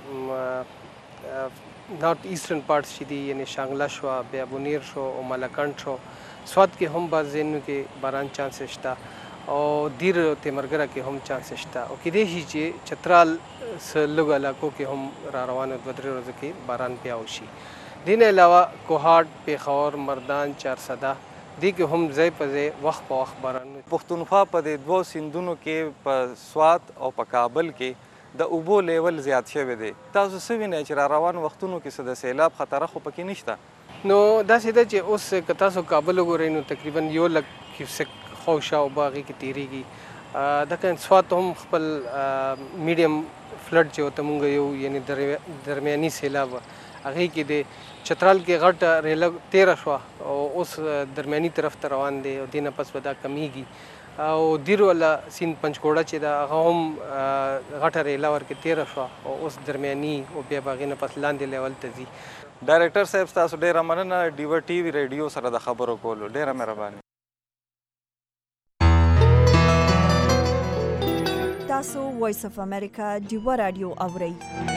د نارت ایسټرن پارټس چې دي، یعنې شانګله شوه، بیا بونیر شو او ملکنډ شو، سوات کې هم بعض ځایونو کې باران چانسز شته او دیر او تیمرګره کې هم چانسز شته، او کیدای شي چې چترال څه لږو علاقو کې هم را روانو دوه درې ورځو کې باران بیا وشي. دې نه علاوه کوهاټ، پیښور، مردان، چارسده، دې کې هم ځای په ځای وخت په وخت بارانونه. پښتونخوا په دې دوو سیندونو کې په سوات او په کابل کې د اوبو لیول زیات شوی دی. تاسو څه وینئ چې را روان وختونو کې څه د سیلاب خطره خو پکې نشته؟ نو داسې ده چې اوس که تاسو کابل وګورئ نو تقریبا یو لک کیوسک خواوشا اوبه هغې کې تېرېږي. دکه سوات هم خپل میډیم فلډ چې ورته مونږ یو یعنې درمیاني سیلاب هغې کې د چترال کې غټه ریله تېره شوه او اوس درمیاني طرف ته روان دی او دې نه پس به دا کمیږي. او دیر والا سیند پنچکوړه چې دا هغه هم غټه ریله ورکې تېره شوه او اوس درمیاني او بیا به هغې نه پس لاندې لیول ته ځي. ډایرکټر صاحب، ستاسو ډېره مننه ډیوه ټي وي ریډیو سره د خبرو کولو، ډېره مهرباني. تاسو وایس اف امریکا ډیوه راډیو اورئ.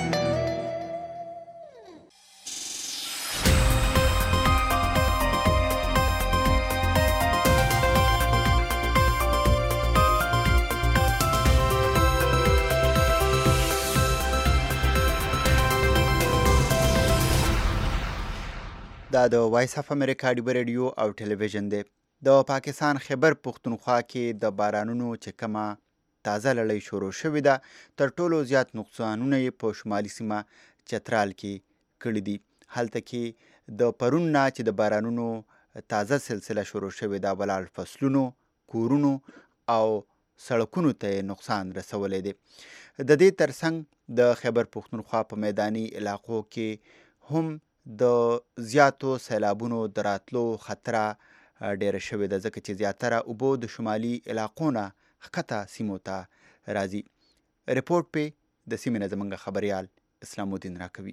دا د وایس اف امریکا ډیوه ریډیو او ټلویزیون دی. د پاکستان خیبر پښتونخوا کې د بارانونو چې کومه تازه لړۍ شروع شوې ده، تر ټولو زیات نقصانونه یې په شمالي سیمه چترال کې کړي دي. هلته کې د پرون نه چې د بارانونو تازه سلسله شروع شوې ده، ولاړ فصلونو، کورونو او سړکونو ته نقصان رسولی دی. د دې ترڅنګ د خیبر پښتونخوا په میداني علاقو کې هم د زیاتو سیلابونو د راتلو خطره ډیره شوې ده، ځکه چې زیاتره اوبه د شمالي علاقو نه ښکته سیمو ته راځي. رپورټ پې د سیمې نه زموږ خبریال اسلام الدین راکوي.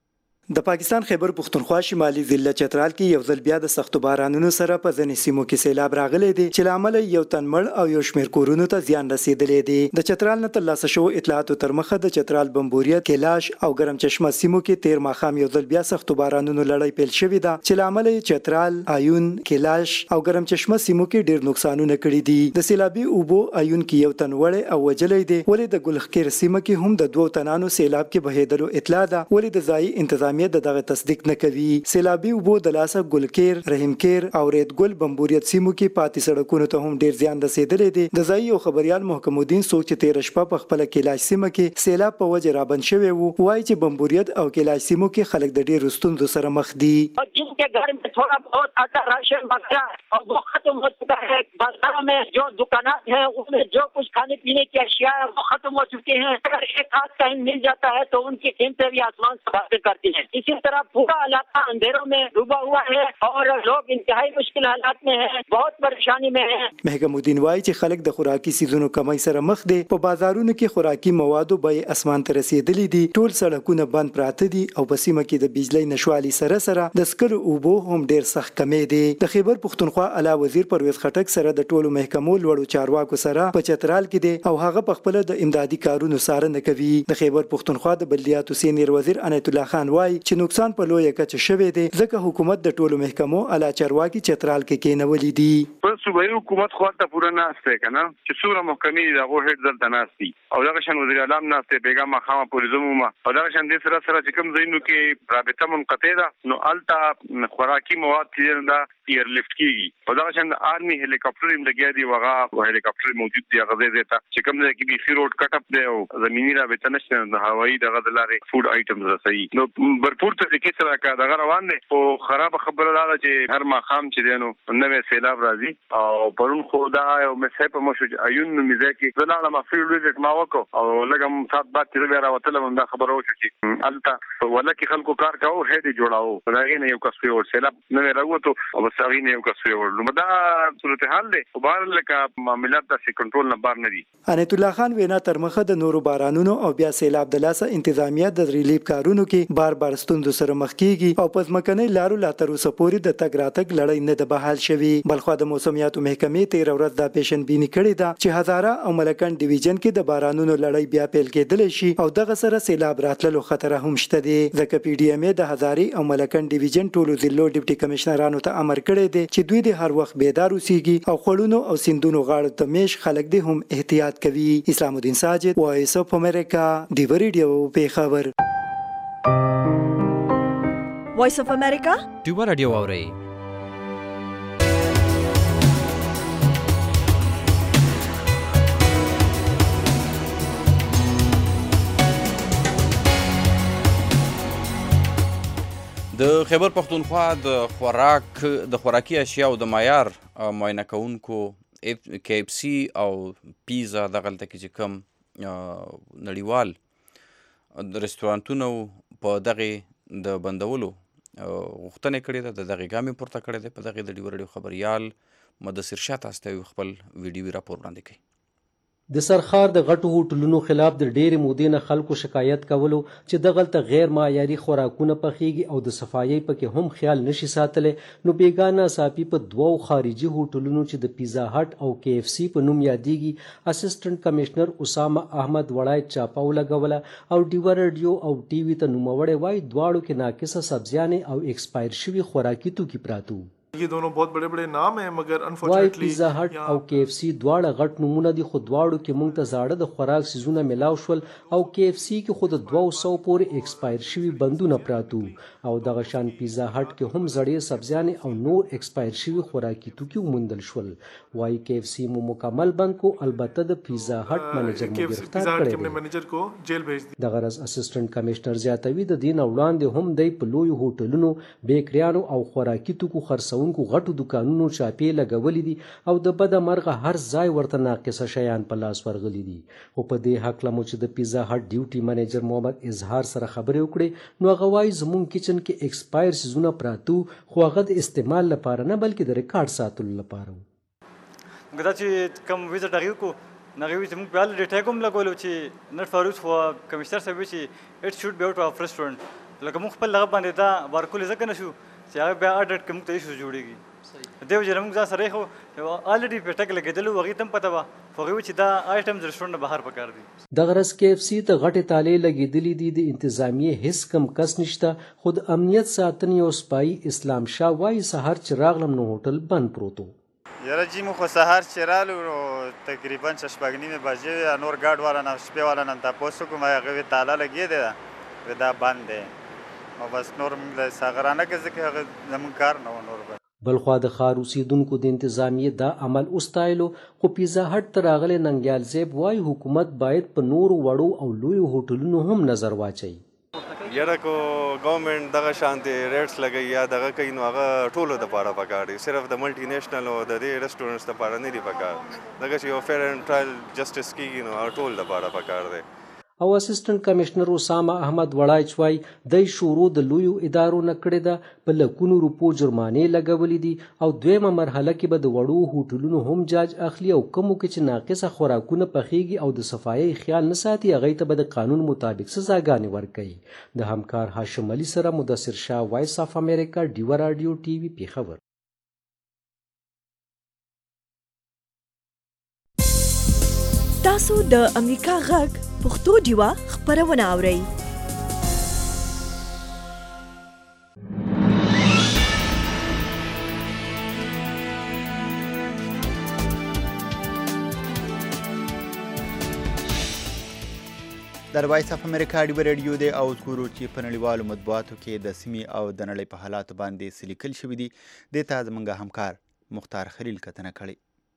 د پاکستان خیبر پښتونخوا شمالي ضلع چترال کې یو ځل بیا د سختو بارانونو سره په ځینې سیمو کې سیلاب راغلی دی چې له امله یو تن مړ او یو شمېر کورونو ته زیان رسېدلی دی. د چترال نه ترلاسه شوو اطلاعاتو تر مخه د چترال بمبوریت، کیلاش او ګرم چشمه سیمو کې تیر ماښام یو ځل بیا سختو بارانونو لړۍ پیل شوې ده چې له امله یې چترال، آیون، کیلاش او ګرم چشمه سیمو کې ډېر نقصانونه کړي دي. د سیلابي اوبو آیون کې یو تن وړی او وجلی دی، ولې د ګلخکیر سیمه کې هم د دوو تنانو سیلاب کې بهېدلو اطلاع ده، ولې د ځایي انتظامیه د دغه تصدیق نه کوي. سیلابي اوبو د لاسه ګلکیر، رحیمکیر او ریدګل بمبوریت سیمو کې پاتې سړکونو ته هم ډیر زیان رسیدلی دی. د ځایي یو خبریال محکم الدین څوک چې تیره شپه په خپله کیلاش سیمه کې سیلاب په وجه رابند شوی وو، وایي چې بمبوریت او کیلاش سیمو کې خلک د ډیرو ستونزو سره مخ دي. جن के घर में थोड़ा बहुत आटा राशन वगैरह और वो खत्म हो चुका है. बाजारों में जो दुकानात हैं उसमें जो कुछ खाने पीने की अशिया है वो खत्म हो चुके हैं. अगर एक हाथ कहीं मिल जाता है तो उनकी कीमतें भी आसमान से बातें करती हैं. इसी तरह पूरा इलाका अंधेरों में डूबा हुआ है और लोग इंतहाई मुश्किल हालात में हैं, बहुत परेशानी में हैं. محکم الدین وایي چې خلک د خوراکي سیزونو کمی سره مخ دي. په بازارونو کې خوراکي موادو بیې اسمان ته رسیدلي دي. ټول سړکونه بند پراته دي او په سیمه کې د بجلی نشوالي سره سره د سکرو اوبو هم ډیر سخت کمی دي. د خیبر پښتونخوا اعلی وزیر پرویز خټک سره د ټولو محکمو لوړو چارواکو سره په چترال کې دي او هغه په خپل د امدادي کارونو څارنه کوي. د خیبر پښتونخوا د بلدیاتو سینیر وزیر عنایت الله خان وایي چې نقصان په لویه کچه شوی دی ځکه حکومت د ټولو محکمو اعلی چارواکي چترال کې کېنولي دي. په صوبایي حکومت خو ته پوره ناشته کنه چې څومره محکمې دغه هیڅ دلته ناشتي او دغه شان وزیر اعظم ناشته بیګم مخامه پولیسو ما او دغه شان د سره سره چې کوم ځینو کې رابطه منقطع ده نو الته خوراکي مواد چې دا ایر لفت کیږي او دغه شان آرمي هلیکاپټر هم لګیا دي وغه هلیکاپټر موجود دی هغه ځای ته چې کوم ځای کې بي سي روډ کټ اپ دی او زمینی رابطه نشته د هوایي دغه د لارې فود آیټمز رسي نو برپور طریقې سره کا دغه روان دي او خراب خبره ده چې هر ماقام چې دینو نوې سیلاب راځي او پرون خو دا یو مسه په مشو ایون نو میزه کې زلاله ما فری ویزټ ما وکړو او لګم سات بعد چې بیا راوتلم دا خبره و چې الته ولکه خلکو کار کاوه هدي جوړاو دا غي نه یو کس په سیلاب نوې راوته او بس هغه نه یو کس په نو دا صورتحال دی او بهر لکه معاملات د کنټرول نه بار نه دي. عنایت الله خان وینا تر مخه د نورو بارانونو او بیا سیلاب د لاسه انتظامیه د ریلیف کارونو کې بار بار ستوندو سره مخ کیږي او په ځمکنۍ لارو لا تر اوسه پورې د تګ راتګ لړۍ نه د بحال شوي. بلخو د موسمیاتو محکمې تیر ورځ دا پیشن بینی کړې ده چې هزاره او ملکن ډیویژن کې د بارانونو لړۍ بیا پیل کېدلی شي او دغه سره سیلاب راتللو خطر هم شته دی. ځکه پی ډي ایم ای د هزاري او ملکن ډیویژن ټولو ضلعو ډیپټي کمشنرانو ته امر کړی دی چې دوی د هر وخت بیدار اوسېږي او خړونو او سیندونو غاړو ته میش خلک دې هم احتیاط کوي. اسلام الدین ساجد، وایس اف امریکا، دیو ریډیو پیښور. وایس اف امریکا دیو رادیو اوري. د خیبر پښتونخوا د خوراک د خوراکي اشیاء او د معیار معاینه کوونکو کی اف سی او پیزا دغلته کې چې کوم نړیوال د رستورانتونو په دغه د بندولو غوښتنه کړې ده د دغه ګامې پورته کړې ده په دغه د ډیو رادیو خبريال مدثر شاه تاسو خپل ویډیو راپور وړاندې کړي. د سرخار د غټو هوټلونو خلاف د ډېرې مودې نه خلکو شکایت کولو چې دغلته غیر معیاري خوراکونه پخیږي او د صفایۍ پکې هم خیال نشي ساتلی نو بیګانه اصافي په دوو خارجي هوټلونو چې د پیزا هټ او کی اف سی په نوم یادېږي اسسټنټ کمشنر اسامه احمد وړای چاپه ولګوله او ډیو رادیو او ټي وي ته نوموړی وایي دواړو کې ناقصه سبزیانې او ایکسپایر شوي خوراکي توکي پراته وو. ये दोनों बहुत बड़े बड़े नाम हैं मगर وای अनफॉर्चूनेटली پیزا هټ او کی اف سی دواړه غټ نمونه دي خو دواړو کې مونږ ته زاړه د خوراک سیزونه ملاو شول او کی اف سی کې خو د دوه سوو پورې ایکسپایر شوي بندونه پراته او دغه شان پیزا هټ کې هم زړې سبزیانې او نور ایکسپایر شوي خوراکي توکي وموندل شول. وای کی اف سی مو مکمل بند کو البته د پیزا هټ منیجر مو گرفتار کړی अपने मैनेजर को जेल भेज दिया. دغه راز اسسټنټ کمشنر زیاتوي د دین وړاندې هم دی په لوی هوټلونو بیکریانو او خوراکي توکو خرڅونکو غټو دکان قانونو چاپې لګولې دي او د بده مرغه هر ځای ورته ناقصه شیان په لاس ورغلي دي. خو په دې هکله مو چې د پیزا هټ ډیوټي منیجر محمد اظهار سره خبرې وکړې نو هغه وایي زموږ کچن کې ایکسپایر سیزونه پراته خو هغه د استعمال لپاره نه بلکې د ریکارډ ساتلو لپاره. دا چې کوم ویزټ هغې وکړو نغه وی چې موږ په اړه ډیټا کوم لګولو چې نت فاروق خو کمشنر صاحب چې اټ شوډ بی اوټ اف ریسټورانټ لکه موږ خپل لغه باندې دا ورکول ځکه نشو چې هغه بیا اډټ کوم ته شو جوړیږي دیو چې موږ ځا سره خو الریډي په ټک لګیدل وغه تم پته وا خو چې دا آیټم رېسټورانټ بهر پکار دي د غرض کې اف سی ته غټه تالې لګیدلې دي د انتظامیه هیڅ کم کس نشته خود امنیت ساتنې او سپای اسلام شاه وای سحر چراغلم نو هوټل بند پروتو یاره جی مو خو سحر چرالو تقریبا شپږ نیمه بجې نور ګاډ والا نه شپې والا نه تاسو کوم هغه تاله لګی دی دا بند دی او بس نور موږ ساغرانه کې ځکه زمون کار نه نور بلخوا د ښار اوسیدونکو د انتظامیه دا عمل وستایلو خو پیزا هټ ته راغلی ننګیال صاحب وایي حکومت باید په نورو وړو او لویو هوټلونو هم نظر واچوي یاره کو ګورنمنټ دغه شانتي ریټس لګوي یا دغه کوي نو هغه ټولو دپاره پکار دی صرف د ملټي نیشنل او د دې ریسټورنټس دپاره نه دي پکار دغه چې یو فیر اینډ ټرایل جسټس کیږي نو هغه ټول دپاره پکار دی او اسسټنټ کمشنر اسامه احمد وړای چوي د شورو د لویو ادارو نکړه ده په لکونو روپو جرمانه لګولې دي او دویمه مرحله کې به د وړو هوټلونو هم جاج اخلي او کومو کې چې ناقصه خوراکونه پخېږي او د صفایي خیال نه ساتي هغه ته به د قانون مطابق سزاګانې ورکړي د همکار هاشم علي سره مدثر شاه وایس اف امریکا ډیو رادیو ټي وي پیښور تاسو د امریکا غږ پښتو ډیوا خبرونه اورئ در وایس اف امریکا ډیو رادیو دی او ګورو چې په نړیوالو مطبوعاتو کې د سیمې او د نړۍ په حالاتو باندې څه لیکل شوي دي دې ته زموږ همکار مختار خلیل کتنه کړې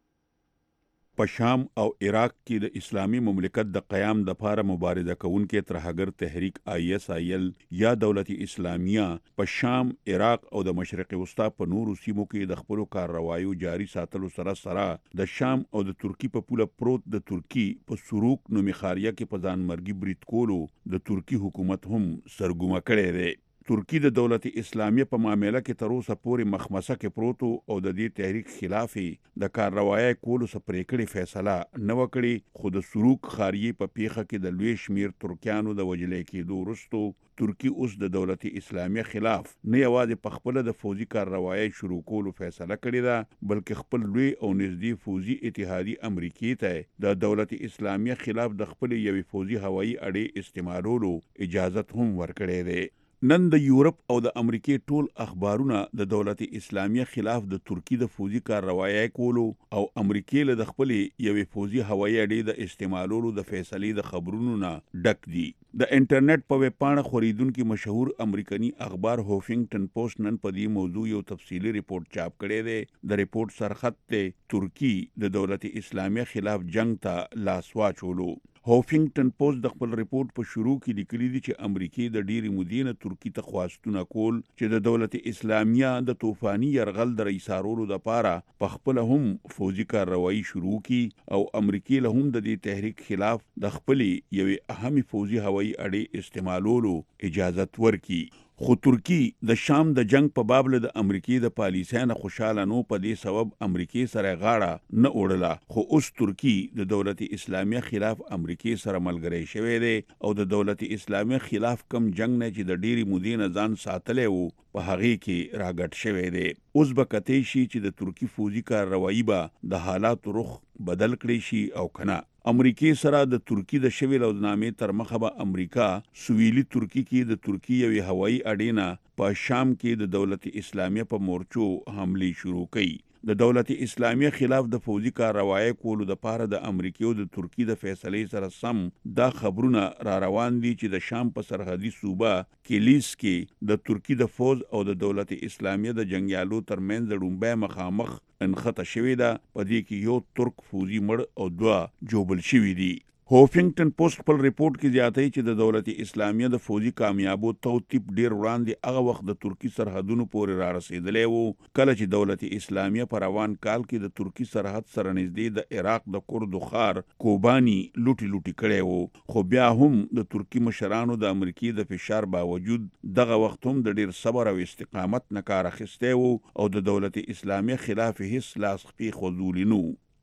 په شام او عراق کې د اسلامي مملکت د قیام دپاره مبارزه کوونکي ترهګر تحریک آی اس آی ال یا دولت اسلامیه په شام عراق او د مشرق وسطا په نورو سیمو کې د خپلو کارروایو جاري ساتلو سره سره د شام او د ترکی په پوله پروت د ترکی په سروک نومي خاریه کې په ځانمرګي برید کولو د ترکی حکومت هم سرګومه کړی دی ترکی د دولت اسلامیه په معامله کې تر اوسه پورې مخمسه کې پروتو او د دې تحریک خلاف د کارروایي کولو څخه پریکړې فیصله نه وکړي خو د سروک خاریه په پیښه کې د لوی شمیر ترکیانو د وجلې کېدو وروسته ترکی اوس د دولت اسلامیه خلاف نه یوازې په خپل د فوزي کارروایي شروع کولو فیصله کړې ده بلکې خپل لوی او نږدې فوزي اتحادي امریکای ته د دولت اسلامیه خلاف د خپل یوې فوزي هوایي اډې استعمالولو اجازه هم ورکړې ده نن د یورپ او د امریکای ټول اخبارونه د دولت اسلامیه خلاف د ترکی د فوزي کارروایي کولو او امریکای له د خپل یوې فوزي هوایي اډې د استعمالولو د فیصلې د خبرونو نه ډک دي د انټرنیټ په ویب پاڼه خوریدونکو مشهور امریکایي اخبار هوفینګټن پوسټ نن په دې موضوع یو تفصیلی ریپورت چاپ کړی دی د ریپورت سرخط ته ترکی د دولت اسلامیه خلاف جنگ ته لاس واچولو هوفینګټن پوسټ د خپل ریپورت په شروع کې لیکلي دي چې امریکای د ډېری مودې نه ترکی ته خواستونه کول چې د دولت اسلامیه د طوفاني یرغل د ایسارولو لپاره په خپل هم فوزي کارروایي شروع کی او امریکای له هم د دې تحریک خلاف د خپل یوې اهمي فوزي هوایي اډې استعمالولو اجازه ورکړي خو ترکی د شام د جنگ په باب له د امریکای د پالیسۍ نه خوشاله نو په دې سبب امریکای سره غاړه نه وړله خو اوس ترکی د دولت اسلامیه خلاف امریکای سره ملګری شوی دی او د دولت اسلامیه خلاف کم جنگ نه چې د ډېری مودې نه ځان ساتلی وو په هغې کې راګډ شوی دی اوس به کتی شي چې د ترکی فوزي کارروایي به د حالاتو رخ بدل کړی شي او کنه امریکای سره د ترکی د شویل او نامې تر مخه به امریکا سویلي ترکی کې د ترکی یوې هوایي اډې نه په شام کې د دولت اسلامیه په مورچو حملې شروع کړي د دولت اسلامیه خلاف د فوزي کارروایي کولو د پاره د امریکا او د ترکی د فیصلې سره سم دا خبرونه را روان دي چې د شام په سرحدي صوبه کلیس کې د ترکی د فوز او د دولت اسلامیه د جنگیالو ترمنځ ډومبه مخامخ انخته شوې ده په دې کې یو ترک فوزي مړ او دوه جوبل شوي دي هوفینګټن پوسټ خپل ریپورت کې زیاتوي چې د دولت اسلامیه د فوزي کامیابو توطیب ډیر وړاندې هغه وخت د ترکی سرحدونو پورې را رسیدلی وو کله چې دولت اسلامیه په روان کال کې د ترکی سرحد سره نږدې د عراق د کردو ښار کوبانی لوټي لوټي کړی وو خو بیا هم د ترکی مشرانو د امریکای د فشار باوجود دغه وخت هم د ډیر صبر او استقامت نه کار اخیستی وو او د دولت اسلامیه خلاف هیڅ لاس خپې خوځولی نو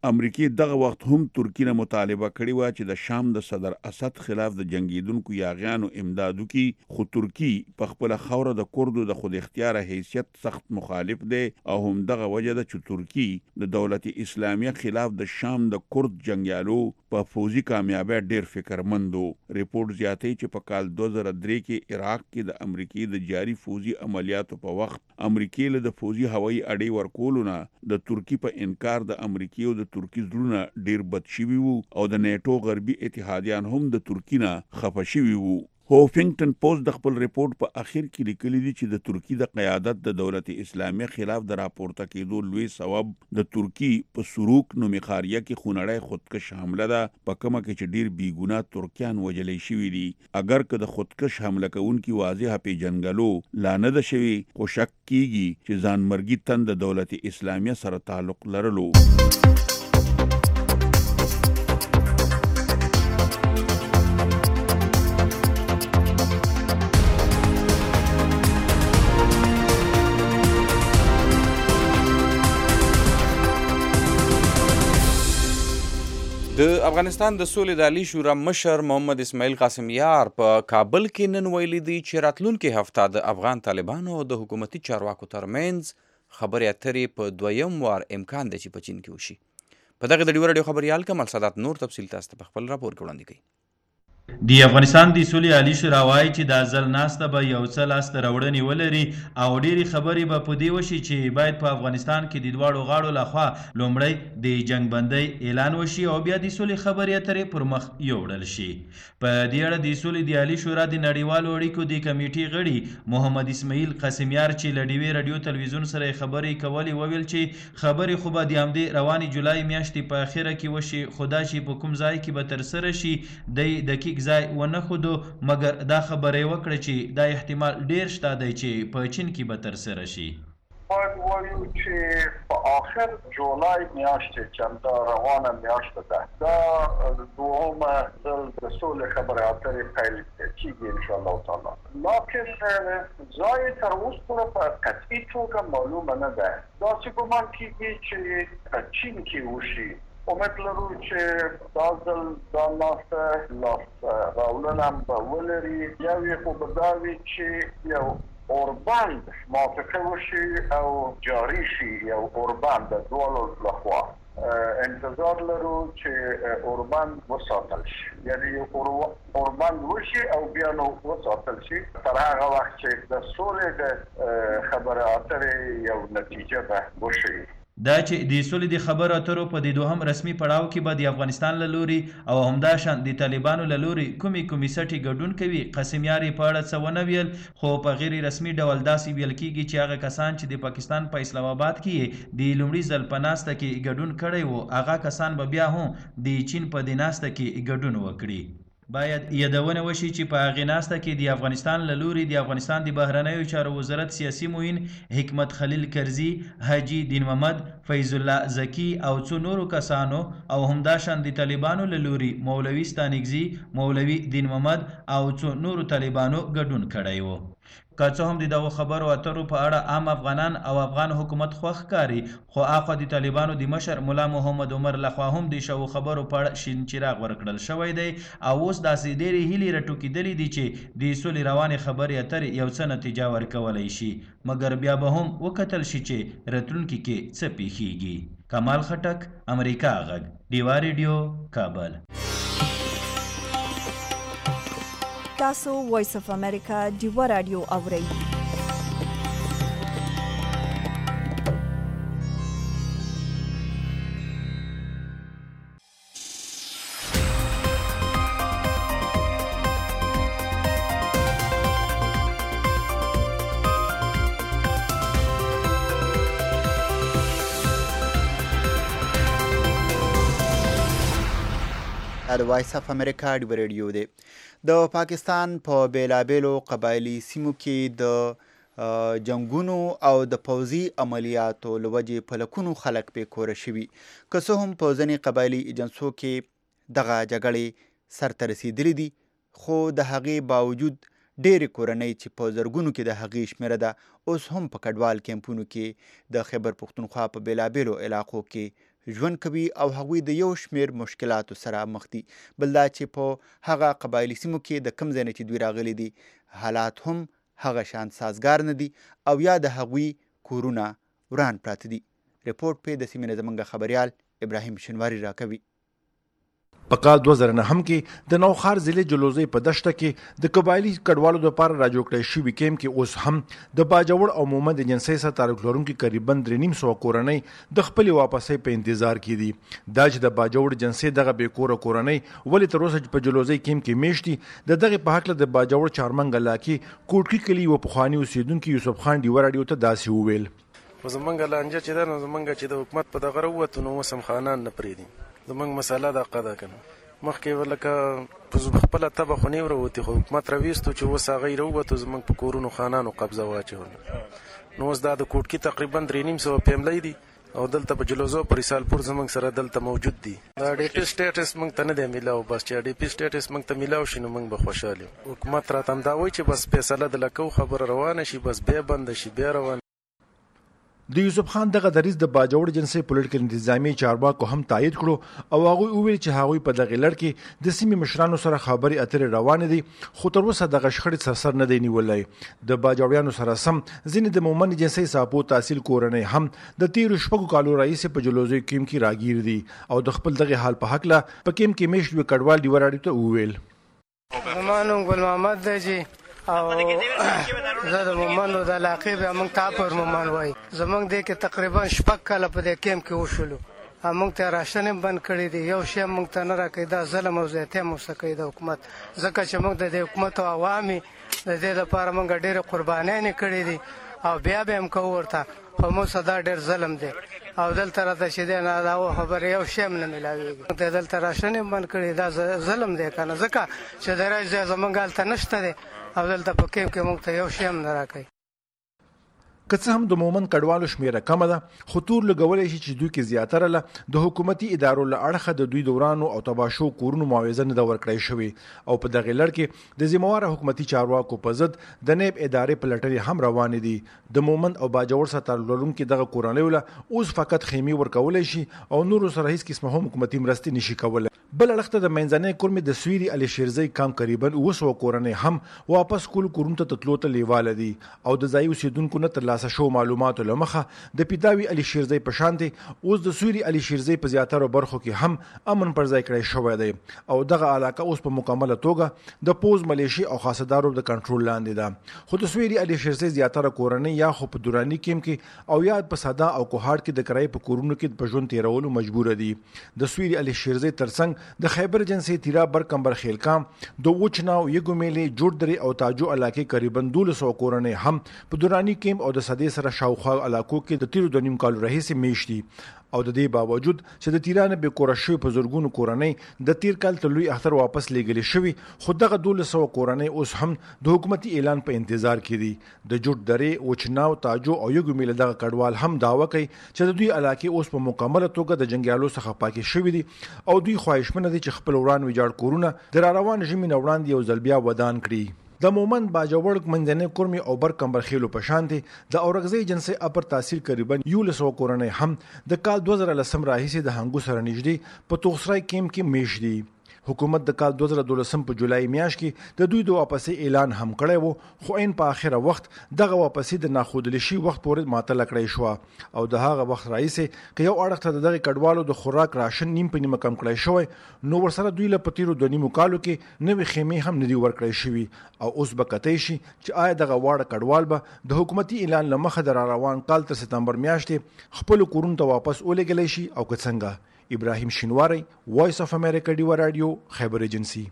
امریکای دغه وخت هم ترکی نه مطالبه کړې وه چې د شام د صدر اسد خلاف د جنگیدونکو یاغیانو امداد وکړي، خو ترکی په خپله خاوره د کردو د خود اختیاره حیثیت سخت مخالف دی او هم دغه وجه ده چې ترکی د دولت اسلامیه خلاف د شام د کرد جنگیالو په فوزي کامیابی ډیر فکرمند و. ریپورت زیاتوي چې په کال دوه زره درې کې عراق کې د امریکای د جاري فوزي عملیاتو په وخت امریکای له د فوزي هوایي اډې ورکولو نه د ترکی په انکار د امریکای او د ترکی زړونه ډیر بد شوي وو او د نیټو غربي اتحادیان هم د ترکی نه خفه شوي وو. هوفنگټن پوسټ د خپل ریپورت په اخر کې لیکلي دي چې د ترکی د قیادت د دولت اسلامیه خلاف د راپورته کېدو لوی سبب د ترکی په سروک نومي قاریه کې خونړی خودکش حمله ده، په کومه کې چې ډیر بیګناه ترکیان وژلی شوي دي. اگر که د خودکش حمله کوونکي واضحه پیژنګلو لا نه ده شوي، خو شک کیږي چې ځانمرګي تن د دولت اسلامیه سره تعلق لرلو. د افغانستان د سولې د عالی شورا مشر محمد اسماعیل قاسمیار په کابل کې نن ویلي دی چې راتلونکې هفته د افغان طالبانو او د حکومتي چارواکو ترمنځ خبرې اترې په دویم وار امکان دی چې په چین کې وشي. په دغه د ډیو راډیو خبریال کمال سادات نور تفصیل تاسو ته په خپل راپور کې وړاندې کوي. د افغانستان د سولې عالی شورا وایي چې د ځل ناسته به یو څه لاسته راوړنې ولري او ډېرې خبرې به په دې وشي چې باید په افغانستان کې د دواړو غاړو لخوا لومړی د جنګ بندۍ اعلان وشي او بیا د سولې خبرې اترې پر مخ یوړل شي. په دې اړه د سولې د عالی شورا د نړیوالو اړیکو د کمیټې غړي محمد اسماعیل قاسمیار چې له ډیوې راډیو تلویزیون سره خبرې کولې وویل چې خبرې خو به د همدې روانې جولای میاشتې په اخره کې وشي، خو دا چې په کوم ځای کې به ترسره شي دی دقیق ځای ونه خودو، مګر دا خبره وکړه چې دا احتمال ډیر شته دی چې په چین کې به ترسره شي. باید ووایو چې په آخر جولای میاشتې چې همدا روانه میاشت ده دا دوهمه ځل د سولې خبرې اترې پیل کېږي انشاءالله تعالی، لاکن ځای تر اوسه پورې په قطعي توګه معلومه نه ده. داسې ګمان کېږي چې په چین کې وشي. امید لرو چې دا ځل دا ناسته لاس راوړنه هم به ولري. یو یې خو به دا وي چې یو اوربند موافقه وشي او جاري شي، یو اوربند د دواړو لخوا. انتظار لرو چې اوربند وساتل شي، یعنی اوربند وشي او بیا نو وساتل شي تر هغه وخت چې د سولې د خبرې اترې یو نتیجه به وشي. دا چې د سولې د خبرو اترو په د دوهم رسمي پړاو کې به د افغانستان له لوري او همداشان د طالبانو له لوري کومې کومې سټې ګډون کوي، قاسمیار یې په اړه څه ونه ویل، خو په غیر رسمي ډول داسې ویل کېږي چې هغه کسان چې د پاکستان په اسلام آباد کې د لومړي ځل په ناسته کې ګډون کړی و، هغه کسان به بیا هم د چین په دې ناسته کې ګډون وکړي. باید یادونه وشي چې په هغې ناسته کې د افغانستان له لوري د افغانستان د بهرنیو چارو وزارت سیاسي معین حکمت خلیل کرزي، حاجي دین محمد، فیض الله زکی او څو نورو کسانو او همداشان د طالبانو له لوري مولوي ستانکزي، مولوي دین محمد او څو نورو طالبانو ګډون کړی و. که څه هم د دغو خبرو اترو په اړه عام افغانان او افغان حکومت خوښ ښکاري، خو اخوا د طالبانو د مشر ملا محمد عمر لخوا هم د شوو خبرو په اړه شین چراغ ورکړل شوی دی او اوس داسې ډېرې هیلې راټوکېدلې دي چې د سولې روانې خبرې اترې یو څه نتیجه ورکولی شي، مګر بیا به هم وکتل شي چې راتلونکي کې څه پیښیږي. کمال خټک، امریکا غږ، ډیوا ریډیو، کابل. تاسو وایس اف امریکا ډیوا راډیو اورئ. د وایس اف امریکا ډیوا ریډیو دی. د پاکستان په بیلابیلو قبایلی سیمو کې د جنگونو او د پوځي عملیاتو له وجې په لکونو خلک پې کوره شوي، که څه هم په ځینې قبایلي ایجنسو کې دغه جګړې سرته رسېدلې دي، خو د هغې باوجود ډېرې کورنۍ چې په زرګونو کې د هغې شمېره ده اوس هم په کډوال کیمپونو کې د خیبر پښتونخوا په بیلابیلو علاقو کې ژوند کوي او هغوی د یو شمېر مشکلاتو سره مخ دي. بل دا چې په هغه قبایلي سیمو کې د کم ځای نه چې دوی راغلي دي حالات هم هغه شان سازګار نه دي او یا د هغوی کورونه وران پراته دي. رپورټ په د سیمې نه زموږ خبریال ابراهیم شنواري راکوي. په کال دوه زره نهم کې د نوخار ضلع جلوزۍ په دشته کې د قبایلي کډوالو لپاره راجوړ کړی شوي کیمپ کې اوس هم د باجوړ او مومند ایجنسۍ سره تعلق لرونکي قریبا درې نیم سوه کورنۍ د خپلې واپسۍ په انتظار کې دي. دا چې د باجوړ ایجنسۍ دغه بې کوره کورنۍ ولې تر اوسه په جلوزۍ کیمپ کې میشت دي، د دغې په هکله د باجوړ چارمنګ علاقې کوټکي کلي یوه پخواني اوسېدونکي یوسف خان ډیوه راډیو ته داسې وویل. زمونږ لانجه چې ده نو زمونږ چې د حکومت په دغه راووتو نو اوس هم خانان نه پرېږدي. زمونږ مسله دغه ده که نه مخکې لکه په خپله طبه خو نه راوتې خو حکومت راویستو چې اوس هغه یې راووتو زمونږ په کورونو خانانو قبضه واچوله. نو اوس دا د کوټکي تقریبا درې نیم سوه فیملی دي او دلته په جلوزو په رسالپور زمونږ سره دلته موجود دي. دا ډي پي سټیټس موږ ته نه دی میلاو، بس چې ډي پي سټیټس موږ ته میلاو شي نو موږ به خوشحال یو. حکومت راته همدا وایي چې بس فیصله د لکو خبره روانه شي، بس بیا بنده شي بیا روانه. د یوسف خان دغه دریځ د باجوړ ایجنسۍ پولیټیکل انتظامي چارواکو هم تایید کړو او هغوی وویل چې هغوی په دغې لړ کې د سیمې مشرانو سره خبرې اترې روانې دي خو تر اوسه دغه شخړې سر سر نه دی نیولی. د باجوړیانو سره سم ځینې د مومن ایجنسۍ ساپو تحصیل کورنۍ هم د تیرو شپږو کالو راهیسې په جلوزۍ کیمپ کې راګیر دي او د خپل دغې حال په هکله په کیمپ کې میشت یوه کډوال ډیوه راډیو ته وویل. زما نوم ګل محمد دی چې او زه د مومنو د علاقې بیا موږ ته پر مومن وایي. زموږ دی کې تقریبا شپږ کاله په دې کیمپ کې وشولو. موږ ته راشن هم بند کړی دی، یو شی موږ ته نه راکوي. دا ظلم او زیاتي هم ورسره کوي د حکومت، ځکه چې موږ د دې حکومت او عوامي د دې لپاره موږ ډېرې قربانیانې کړې دي او بیا به هم کوو ورته، خو موږ سره دا ډېر ظلم دی او دلته راته چې دی نه دا خبرې یو شی هم نه میلاوېږي. موږ ته دلته راشن هم بند کړي، دا ظلم دی که نه، ځکه چې د رایې ځای زموږ هلته نشته دی او دلته په کیمپ کې موږ ته یو شی هم نه راکوي. که څه هم د مومن کډوالو شمیره کمه ده خو تور لګولی شي چې دوی کې زیاتره له د حکومتي ادارو له اړخه د دوی دورانو او تباشو کورونو معاوضه نه ده ورکړی شوې او په دغې لړ کې د ذمهواره حکومتي چارواکو په ضد د نیب ادارې پلټنې هم روانې دي. د مومن او باجوړ سره تعلق لرونکي دغه کورنیو له اوس فقط خیمې ورکولی شي او نورو سره هیڅ قسمه هم حکومتي مرستې نشي کولی. بل اړخ ته د منځنۍ کورمې د سویري علي شیرزی کام قریبا اوه سوه کورنۍ هم واپس کولو کورونو ته تتلو ته لیواله دي او د ځایي اوسېدونکو نه ترلاسه شوو معلوماتو له مخه د پیتاوي علي شیرزی په شانتې اوس د سویري علي شیرزی په زیاترو برخو کې هم امن پر ځای کړی شوی دی او دغه علاقه اوس په مکمله توګه د پوز ملیشي او خاصدارو د کنټرول لاندې ده. خو د سویري علي شیرزی زیاتره کورنۍ یا خو په دوراني کیمپ کې او یا په ساده او کوهاټ کې د کرایې په کورونو کې په ژوند تیرولو مجبوره دي. د سویري علي شیرزی ترڅنګ د خیبر ایجنسۍ تیرا برکمبر خیلکام د وچناو یګومیلې جوړدرې او تاجو علاقې قریبا دولس سوه کورنۍ هم په دوراني کیمپ او د سدې سره شاوخوا علاقو کې د تیرو دوه نیم کالو راهیسې میشت دي او د دې باوجود چې د تیرانه بې کوره شوي په زرګونو کورنۍ د تیر کال ته لوی اختر واپس لیږلې شوي خو دغه دولس سوه کورنۍ اوس هم د حکومتي اعلان په انتظار کې دي. د جوټ درې وچناو تاجو او یګومیله دغه کډوال هم دعوه کوي چې د دوی علاقې اوس په مکمله توګه د جنګیالو څخه پاکې شوي دي او دوی خواهشمنه دي چې خپل وران ویجاړ کورونه د راروان ژمي نه وړاندې یو ځل بیا ودان کړي. د مومن باجوړ منځنۍ کورمې او بر کمبر خیلو په شانتې د اورغزي ایجنسۍ اپر تحصیل قریبا یولس سوه کورنۍ هم د کال دوه زره لسم راهیسې د هنګو سره نږدې په توغسرای کیمپ کې میشت دي. حکومت د کال دوه زره دولسم په جولای میاشت کې د دوی د واپسۍ اعلان هم کړی و خو عین په اخره وخت دغه واپسۍ د ناښودلی شي وخت پورې معطله کړی شوه او د هغه وخت راهیسې که یو اړخ ته د دغې کډوالو د خوراک راشن نیم په نیمه کم کړی شوی نو ورسره دوی له په تیرو دوه نیمو کالو کې نوې خیمې هم نه دي ورکړی شوي او اوس به کتی شي چې آیا دغه واړه کډوال به د حکومتي اعلان له مخه د راروان کال تر ستمبر میاشتې خپلو کورونو ته واپس ولېږلی شي او که څنګه. ابراهیم شینواری، وایس اف امریکا ډیوه راډیو، خیبر ایجنسی.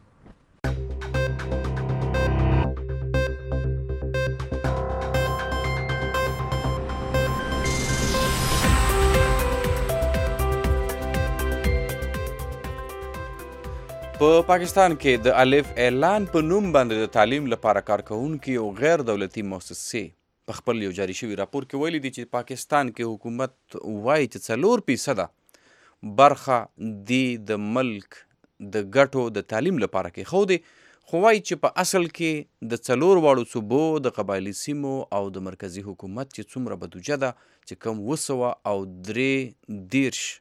په پاکستان کې د الف اعلان په نوم باندې د تعلیم لپاره کارکوونکي او غیر دولتي مؤسسې په خپل یو جاري شوي راپور کې ویلي دي چې پاکستان کې حکومت وایي چې څلور فیصده برخه دی د ملک د ګټو د تعلیم لپاره کې خو دی خو وایي چې په اصل کې د څلور واړو صوبو د قبایلي سیمو او د مرکزي حکومت چې څومره بودجه ده چې کم اوه سوه او درې دېرش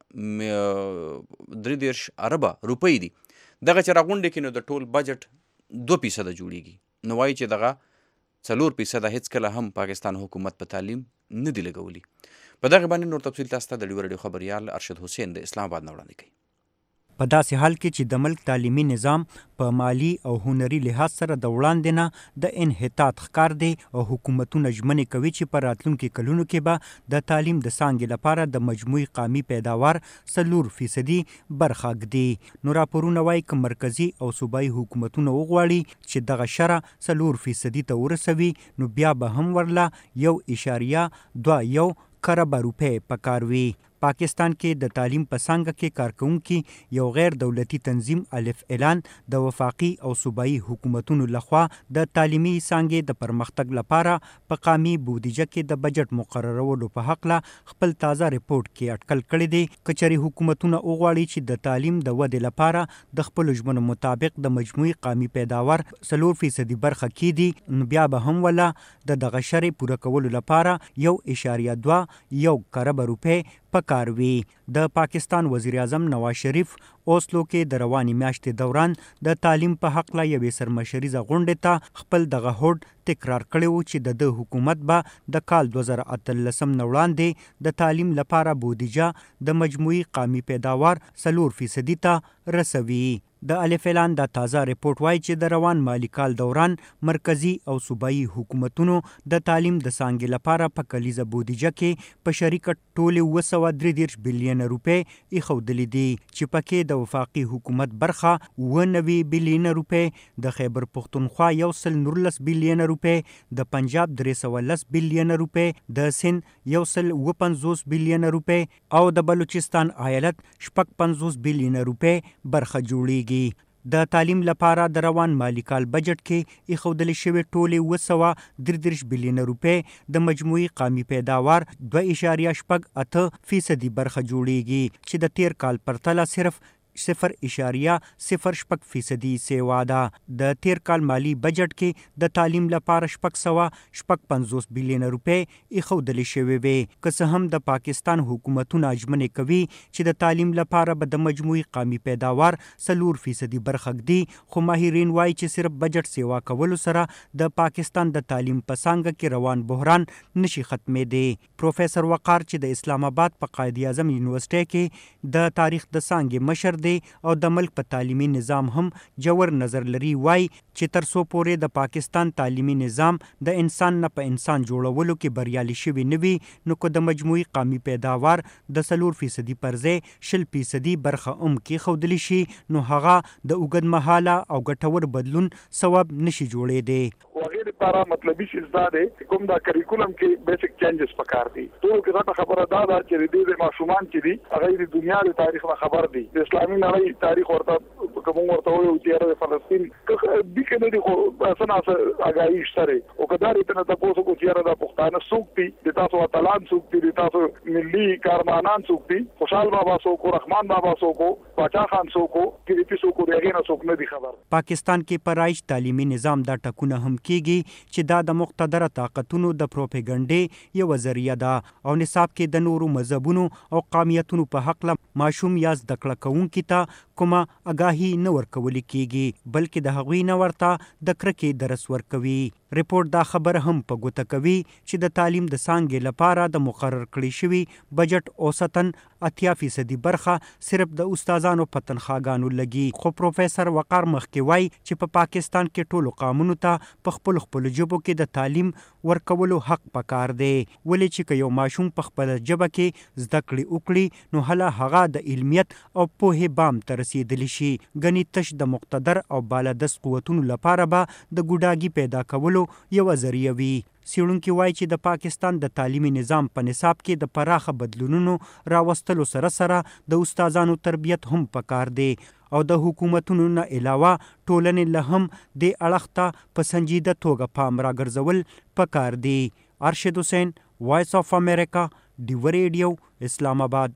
درې دېرش اربه روپۍ دي. دغه چې راغونډې کې نو د ټول بجټ دوه فیصده جوړیږي. نو وایي چې دغه څلور فیصده هېڅکله هم پاکستان حکومت په تعلیم نه دي لګولي. په دغه باندې نور تفصیل تاسو ته د ډیو رادیو خبریال ارشد حسین د اسلام آباد نه وړاندې کوي. په داسې حال کې چې د ملک تعلیمي نظام په مالی او هنري لحاظ سره د وړاندې نه د انحطاط ښکار دی او حکومتونه ژمنې کوي چې په راتلونکي کلونو کې به د تعلیم د څانګې لپاره د مجموعي قامي پیداوار څلور فیصدي برخه ږدي. نو راپورونه وایي که مرکزي او صوبایي حکومتونه وغواړي چې دغه شرح څلور فیصدي ته ورسوي نو بیا به هم ورله یو اشاریه دوه یو کربه روپۍ پکار وي. پاکستان کې د تعلیم په څانګه کې کارکونکي یو غیر دولتي تنظیم الف اعلان د وفاقي او صوبایي حکومتونو لخوا د تعلیمي څانګې د پرمختګ لپاره په قامي بودیجه کې د بجټ مقررولو په حقله خپل تازه ریپورت کې اټکل کړی دی. کچري حکومتونه وغواړي چې د تعلیم د ودې لپاره د خپلو ژمنو مطابق د مجموعي قامي پیداوار څلور فیصدي برخه کېږدي نو بیا به هم ولا د دغه شرح پوره کولو لپاره یو اشاریه دوه یو کربه روپۍ پکار وی. د پاکستان وزیر اعظم نواز شریف اوسلو کې د روانې میاشتې دوران د تعلیم په حقله یوې سرمشریزه غونډې ته خپل دغه هوډ تکرار کړی و چې د ده حکومت به د کال دوه زره اتلسم نه وړاندې د تعلیم لپاره بودیجه د مجموعي قامي پیداوار څلور فیصدي ته رسوي. د الف اعلان دا تازه ریپورت وایي چې د روان مالی کال دوران مرکزی او صوبایي حکومتونو د تعلیم د څانګې لپاره په کلیزه بودیجه کې په شریکه ټولې اوه سوه درې دېرش بلیونه روپۍ ایښودلې دي چې پکې د وفاقي حکومت برخه اوه نوي بلیونه روپۍ، د خیبر پښتونخوا یو سل نولس بلیونه روپۍ، د پنجاب درې سوه لس بلیونه روپۍ، د سند یو سل اوه پنځوس بلیونه روپۍ او د بلوچستان ایالت شپږ پنځوس بلیونه روپۍ برخه جوړیږي. د تعلیم لپاره د روان مالی کال بجټ کې ایښودل شوې ټولې اوه سوه درې دېرش بلیونه روپۍ د مجموعي قامي پیداوار دوه اعشاریه شپږ اته فیصدي برخه جوړیږي چې د تیر کال پرتله صرف صفر اشاریه صفر شپږ فیصدي سیوا ده. د تیر کال مالی بجټ کې د تعلیم لپاره شپږ سوه شپږ پنځوس بلیونه روپۍ ایښودل شوې وې. که څه هم د پاکستان حکومتونه ژمنې کوي چې د تعلیم لپاره به د مجموعي قامي پیداوار څلور فیصدي برخه ږدي، خو ماهرین وایي چې صرف بجټ سیوا کولو سره د پاکستان د تعلیم په څانګه کې روان بحران نشي ختمېدی. پروفیسر وقار چې د اسلام آباد په قائد اعظم یونیورسټۍ کې د تاریخ د څانګې مشر دی او د ملک په تعلیمي نظام هم جوور نظر لري، وای چې تر څو پورې د پاکستان تعلیمي نظام د انسان نه په انسان جوړولو کې بریالي شوي نه وي نو که د مجموعي قامي پیداوار د څلور فیصدي پر ځای شل فیصدي برخه هم کېښودلی شي نو هغه د اوږد مهاله او ګټور بدلون سبب نشي جوړېدی. هغې لپاره مطلبي چیز دا دی کوم دا کریکولم کې بیسک چینجز پکار دي. ټول کې غټه خبره دا ده چې د دې ماشومان چې دي هغه د دنیا د تاریخ نه خبر دي، د اسلامي نړۍ تاریخ ورته کوم ورته وایو چې د فلسطین د کې د خو اسنه اگاهي شته او کداري ته تاسو کو چې د پښتانه سوق دي، د تاسو اتلان سوق دي، د تاسو ملي کارمانان سوق دي، خوشحال بابا سوق، رحمان بابا سوق، باچا خان سوق، کې دې سوق دغه نه سوق نه دي خبر. پاکستان کې پرایش تعلیمي نظام دا ټکونه هم کېږي چې دا د مقتدره طاقتونو د پروپاګانډې یو ذریعہ ده او نصاب کې د نورو مذهبونو او قومیتونو په حق له ماشوم یا زده کړه کوونکي ته کومه اګاهي نه ورکول کېږي بلکې د هغوی نه ورته د کرکې درس ورکوي. ریپورت دا خبره هم په ګوته کوي چې د تعلیم د څانګې لپاره د مقرر کړي شوي بجټ اوسطن اتیا فیصدي برخه صرف د استادانو په تنخواګانو لګي. خو پروفیسر وقار مخکې وایي چې په پاکستان کې ټولو قومونو ته په خپل خپلو ژبو کې د تعلیم ورکولو حق پکار دی، ولې چې که یو ماشوم په خپله ژبه کې زده کړې وکړي نو هله هغه د علمیت او پوهې بام ته رسېدلی شي. ګنې تش د مقتدر او بالادست قوتونو لپاره به د ګوډاګي پیدا کولو یوه ذریعه وي. څېړونکي وایي چې د پاکستان د تعلیمي نظام په نصاب کې د پراخه بدلونونو راوستلو سره سره د استادانو تربیت هم پکار دی او د حکومتونو نه علاوه ټولنې له هم دې اړخ ته په سنجیده توګه پام راګرځول پکار دی. ارشد حسین، وایس آف امریکا، ډیو ریډیو، اسلام آباد.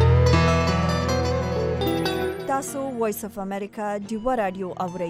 تاسو وایس آف امریکا ډیو رادیو اورئ.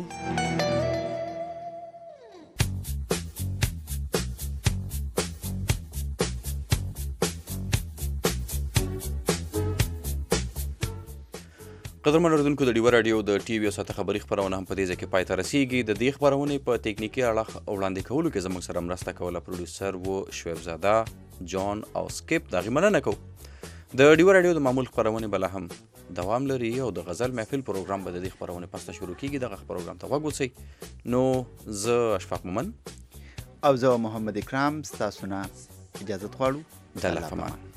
قدرمن اورېدونکو د ډیوه راډیو د ټي وي او ساته خبري خپرونه هم په دې ځای کې پای ته رسیږي. د دې خپرونې په تکنیکي اړخ وړاندې کولو کې زموږ سره مرسته کوله پروډوسر و شعیب زاده، جان او سکیپ. د هغې مننه کوو. د ډیوه راډیو د معمول خپرونې بله هم دوام لري او د غزل محفل پروګرام به د دې خپرونې پس ته شروع کیږي. دغه پروګرام ته غوږ اوسئ. نو زه اشفاق مومن او زه محمد اکرام ستاسو نه اجازت غواړو. د الله په امان.